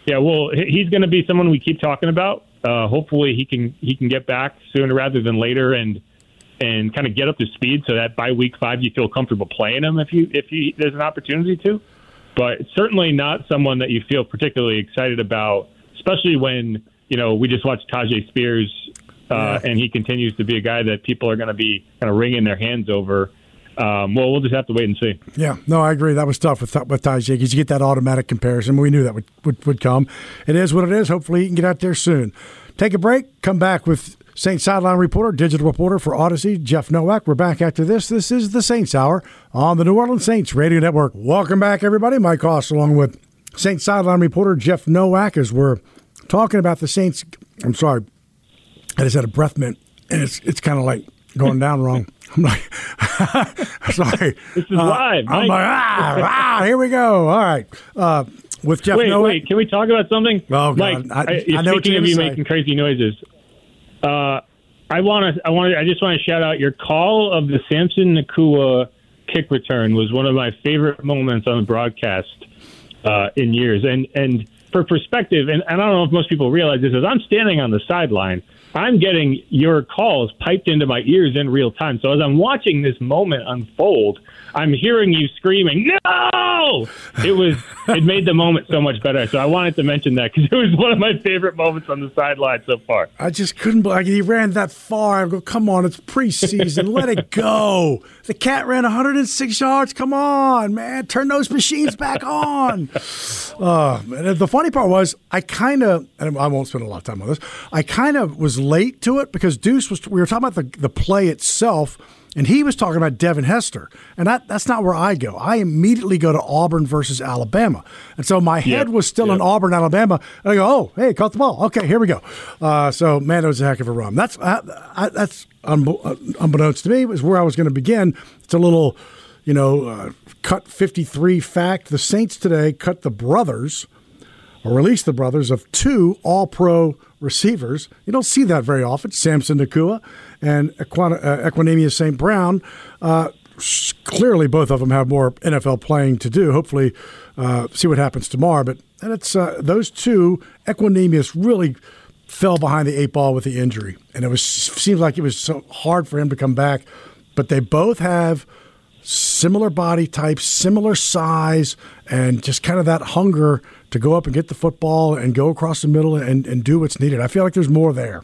he's going to be someone we keep talking about. Hopefully he can get back sooner rather than later and kind of get up to speed so that by week 5 you feel comfortable playing him if there's an opportunity to. But it's certainly not someone that you feel particularly excited about, especially when, we just watched Tajay Spears and he continues to be a guy that people are going to be kind of wringing their hands over. We'll just have to wait and see. Yeah, no, I agree. That was tough with Tajay because you get that automatic comparison. We knew that would come. It is what it is. Hopefully he can get out there soon. Take a break. Come back with Saints sideline reporter, digital reporter for Odyssey, Jeff Nowak. We're back after this. This is the Saints Hour on the New Orleans Saints Radio Network. Welcome back, everybody. Mike Hoss along with Saints sideline reporter Jeff Nowak as we're talking about the Saints. I'm sorry. I just had a breath mint, and it's kind of like going down wrong. I'm like, sorry. This is live. I'm like, here we go. All right. With Jeff Nowak. Wait, can we talk about something? Oh, God. Mike, I know speaking of you making crazy noises, I just want to shout out your call of the Samson Nacua kick return was one of my favorite moments on the broadcast in years. And for perspective, and I don't know if most people realize this, as I'm standing on the sideline, I'm getting your calls piped into my ears in real time. So as I'm watching this moment unfold, I'm hearing you screaming, "No!" It made the moment so much better. So I wanted to mention that because it was one of my favorite moments on the sideline so far. I just couldn't believe he ran that far. I go, come on, it's preseason. Let it go. The cat ran 106 yards. Come on, man. Turn those machines back on. The funny part was I kind of, and I won't spend a lot of time on this, I kind of was late to it because Deuce we were talking about the play itself, and he was talking about Devin Hester. And that's not where I go. I immediately go to Auburn versus Alabama. And so my head was still in Auburn, Alabama. And I go, oh, hey, caught the ball. Okay, here we go. So, man, it was a heck of a run. That's unbeknownst to me, was where I was going to begin. It's a little, cut 53 fact. The Saints today cut the brothers, or released the brothers, of 2 all-pro receivers. You don't see that very often. Samson Nacua and Equanimeous St. Brown. Clearly, both of them have more NFL playing to do. Hopefully, see what happens tomorrow. But it's those 2. Equanimeous really fell behind the 8 ball with the injury, and seemed like it was so hard for him to come back. But they both have similar body types, similar size, and just kind of that hunger to go up and get the football and go across the middle and do what's needed. I feel like there's more there.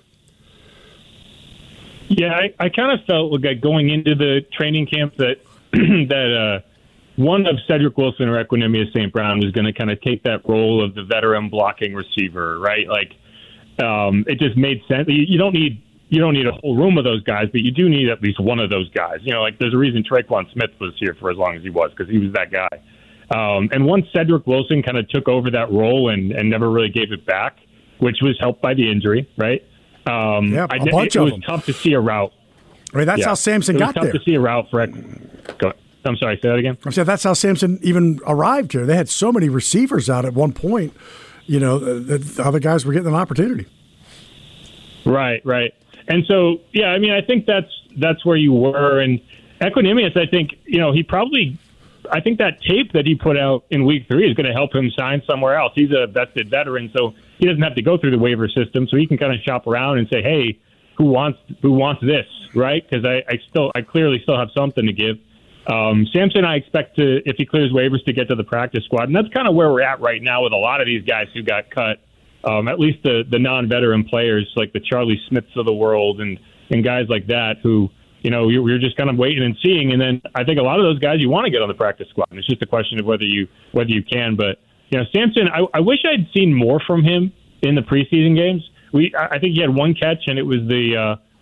Yeah, I kind of felt like going into the training camp that one of Cedric Wilson or Equanimeous St. Brown was going to kind of take that role of the veteran blocking receiver, right? Like, it just made sense. You don't need a whole room of those guys, but you do need at least one of those guys. There's a reason Traquan Smith was here for as long as he was, because he was that guy. And once Cedric Wilson kind of took over that role and never really gave it back, which was helped by the injury, right? A bunch of them. It was tough to see a route. I mean, that's how Samson got there. It was tough to see a route for I'm sorry, say that again? I said that's how Samson even arrived here. They had so many receivers out at one point, the other guys were getting an opportunity. Right. And so, I think that's where you were. And Equanimeous, I think, I think that tape that he put out in week 3 is going to help him sign somewhere else. He's a vested veteran, so he doesn't have to go through the waiver system, so he can kind of shop around and say, hey, who wants this, right? Because I clearly still have something to give. Samson, I expect if he clears waivers, to get to the practice squad. And that's kind of where we're at right now with a lot of these guys who got cut. At least the non-veteran players like the Charlie Smiths of the world and guys like that who, you're just kind of waiting and seeing. And then I think a lot of those guys you want to get on the practice squad. And it's just a question of whether you can. But, Samson, I wish I'd seen more from him in the preseason games. I think he had one catch, and it was the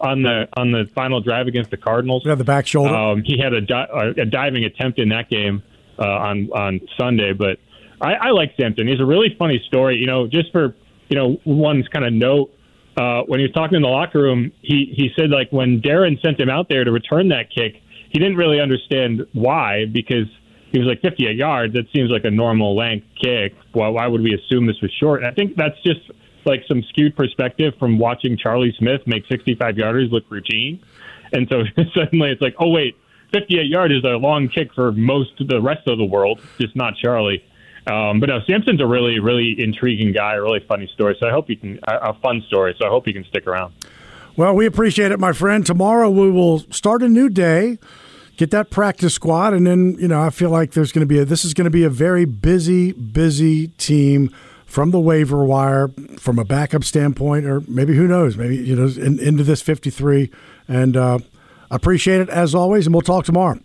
on the final drive against the Cardinals. Yeah, the back shoulder. He had a diving attempt in that game on Sunday. But I like Simpson. He's a really funny story. Just for one's kind of note. When he was talking in the locker room, he said like when Darren sent him out there to return that kick, he didn't really understand why, because he was like 58 yards. That seems like a normal length kick. Why would we assume this was short? And I think that's just like some skewed perspective from watching Charlie Smith make 65-yarders look routine. And so suddenly it's like, oh, wait, 58 yards is a long kick for most of the rest of the world, just not Charlie. But no, Sampson's a really, really intriguing guy, a really funny story. So I hope a fun story. So I hope he can stick around. Well, we appreciate it, my friend. Tomorrow we will start a new day, get that practice squad, and then, I feel like this is going to be a very busy team from the waiver wire, from a backup standpoint, or maybe, who knows, maybe, into this 53. And appreciate it as always, and we'll talk tomorrow.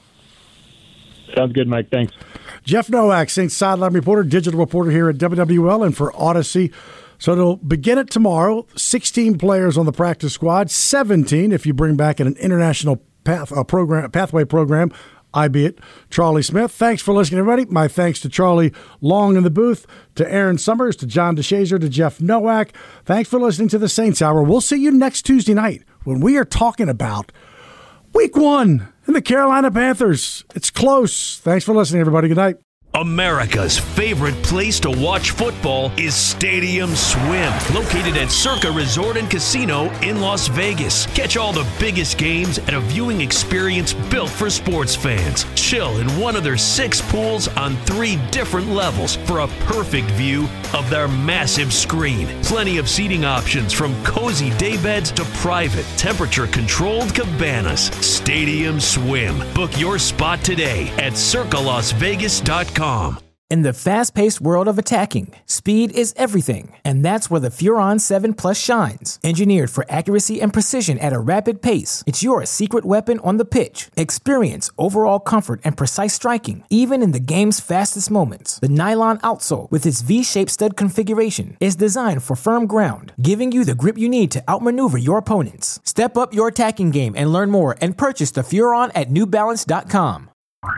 Sounds good, Mike. Thanks. Jeff Nowak, Saints sideline reporter, digital reporter here at WWL and for Odyssey. So to begin it tomorrow, 16 players on the practice squad, 17 if you bring back an international pathway program, albeit Charlie Smith. Thanks for listening, everybody. My thanks to Charlie Long in the booth, to Aaron Summers, to John DeShazer, to Jeff Nowak. Thanks for listening to the Saints Hour. We'll see you next Tuesday night when we are talking about Week 1 and the Carolina Panthers. It's close. Thanks for listening, everybody. Good night. America's favorite place to watch football is Stadium Swim, located at Circa Resort and Casino in Las Vegas. Catch all the biggest games at a viewing experience built for sports fans. Chill in one of their 6 pools on 3 different levels for a perfect view of their massive screen. Plenty of seating options from cozy daybeds to private, temperature-controlled cabanas. Stadium Swim. Book your spot today at circalasvegas.com. In the fast-paced world of attacking, speed is everything, and that's where the Furon 7 Plus shines. Engineered for accuracy and precision at a rapid pace, it's your secret weapon on the pitch. Experience overall comfort and precise striking, even in the game's fastest moments. The nylon outsole, with its V-shaped stud configuration, is designed for firm ground, giving you the grip you need to outmaneuver your opponents. Step up your attacking game and learn more and purchase the Furon at NewBalance.com.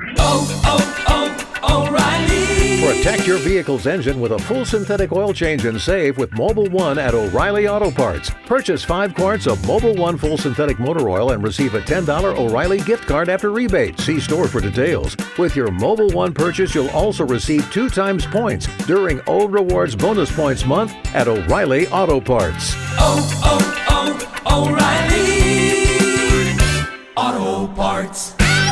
O'Reilly. Protect your vehicle's engine with a full synthetic oil change and save with Mobil 1 at O'Reilly Auto Parts. Purchase 5 quarts of Mobil 1 full synthetic motor oil and receive a $10 O'Reilly gift card after rebate. See store for details. With your Mobil 1 purchase, you'll also receive 2 times points during O Rewards Bonus Points Month at O'Reilly Auto Parts. O'Reilly Auto Parts.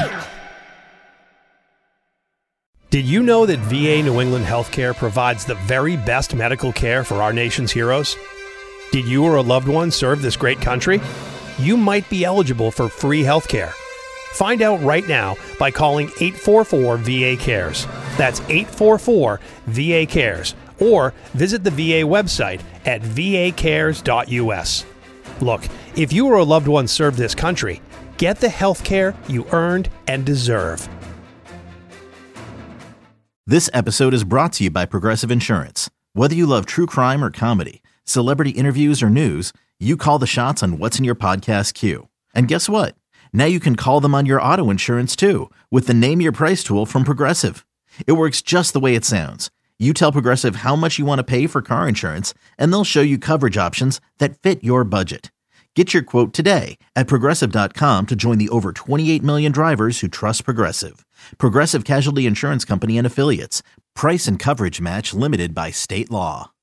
Did you know that VA New England Healthcare provides the very best medical care for our nation's heroes? Did you or a loved one serve this great country? You might be eligible for free healthcare. Find out right now by calling 844-VA-CARES. That's 844-VA-CARES. Or visit the VA website at vacares.us. Look, if you or a loved one served this country, get the healthcare you earned and deserve. This episode is brought to you by Progressive Insurance. Whether you love true crime or comedy, celebrity interviews or news, you call the shots on what's in your podcast queue. And guess what? Now you can call them on your auto insurance too with the Name Your Price tool from Progressive. It works just the way it sounds. You tell Progressive how much you want to pay for car insurance, and they'll show you coverage options that fit your budget. Get your quote today at Progressive.com to join the over 28 million drivers who trust Progressive. Progressive Casualty Insurance Company and Affiliates. Price and coverage match limited by state law.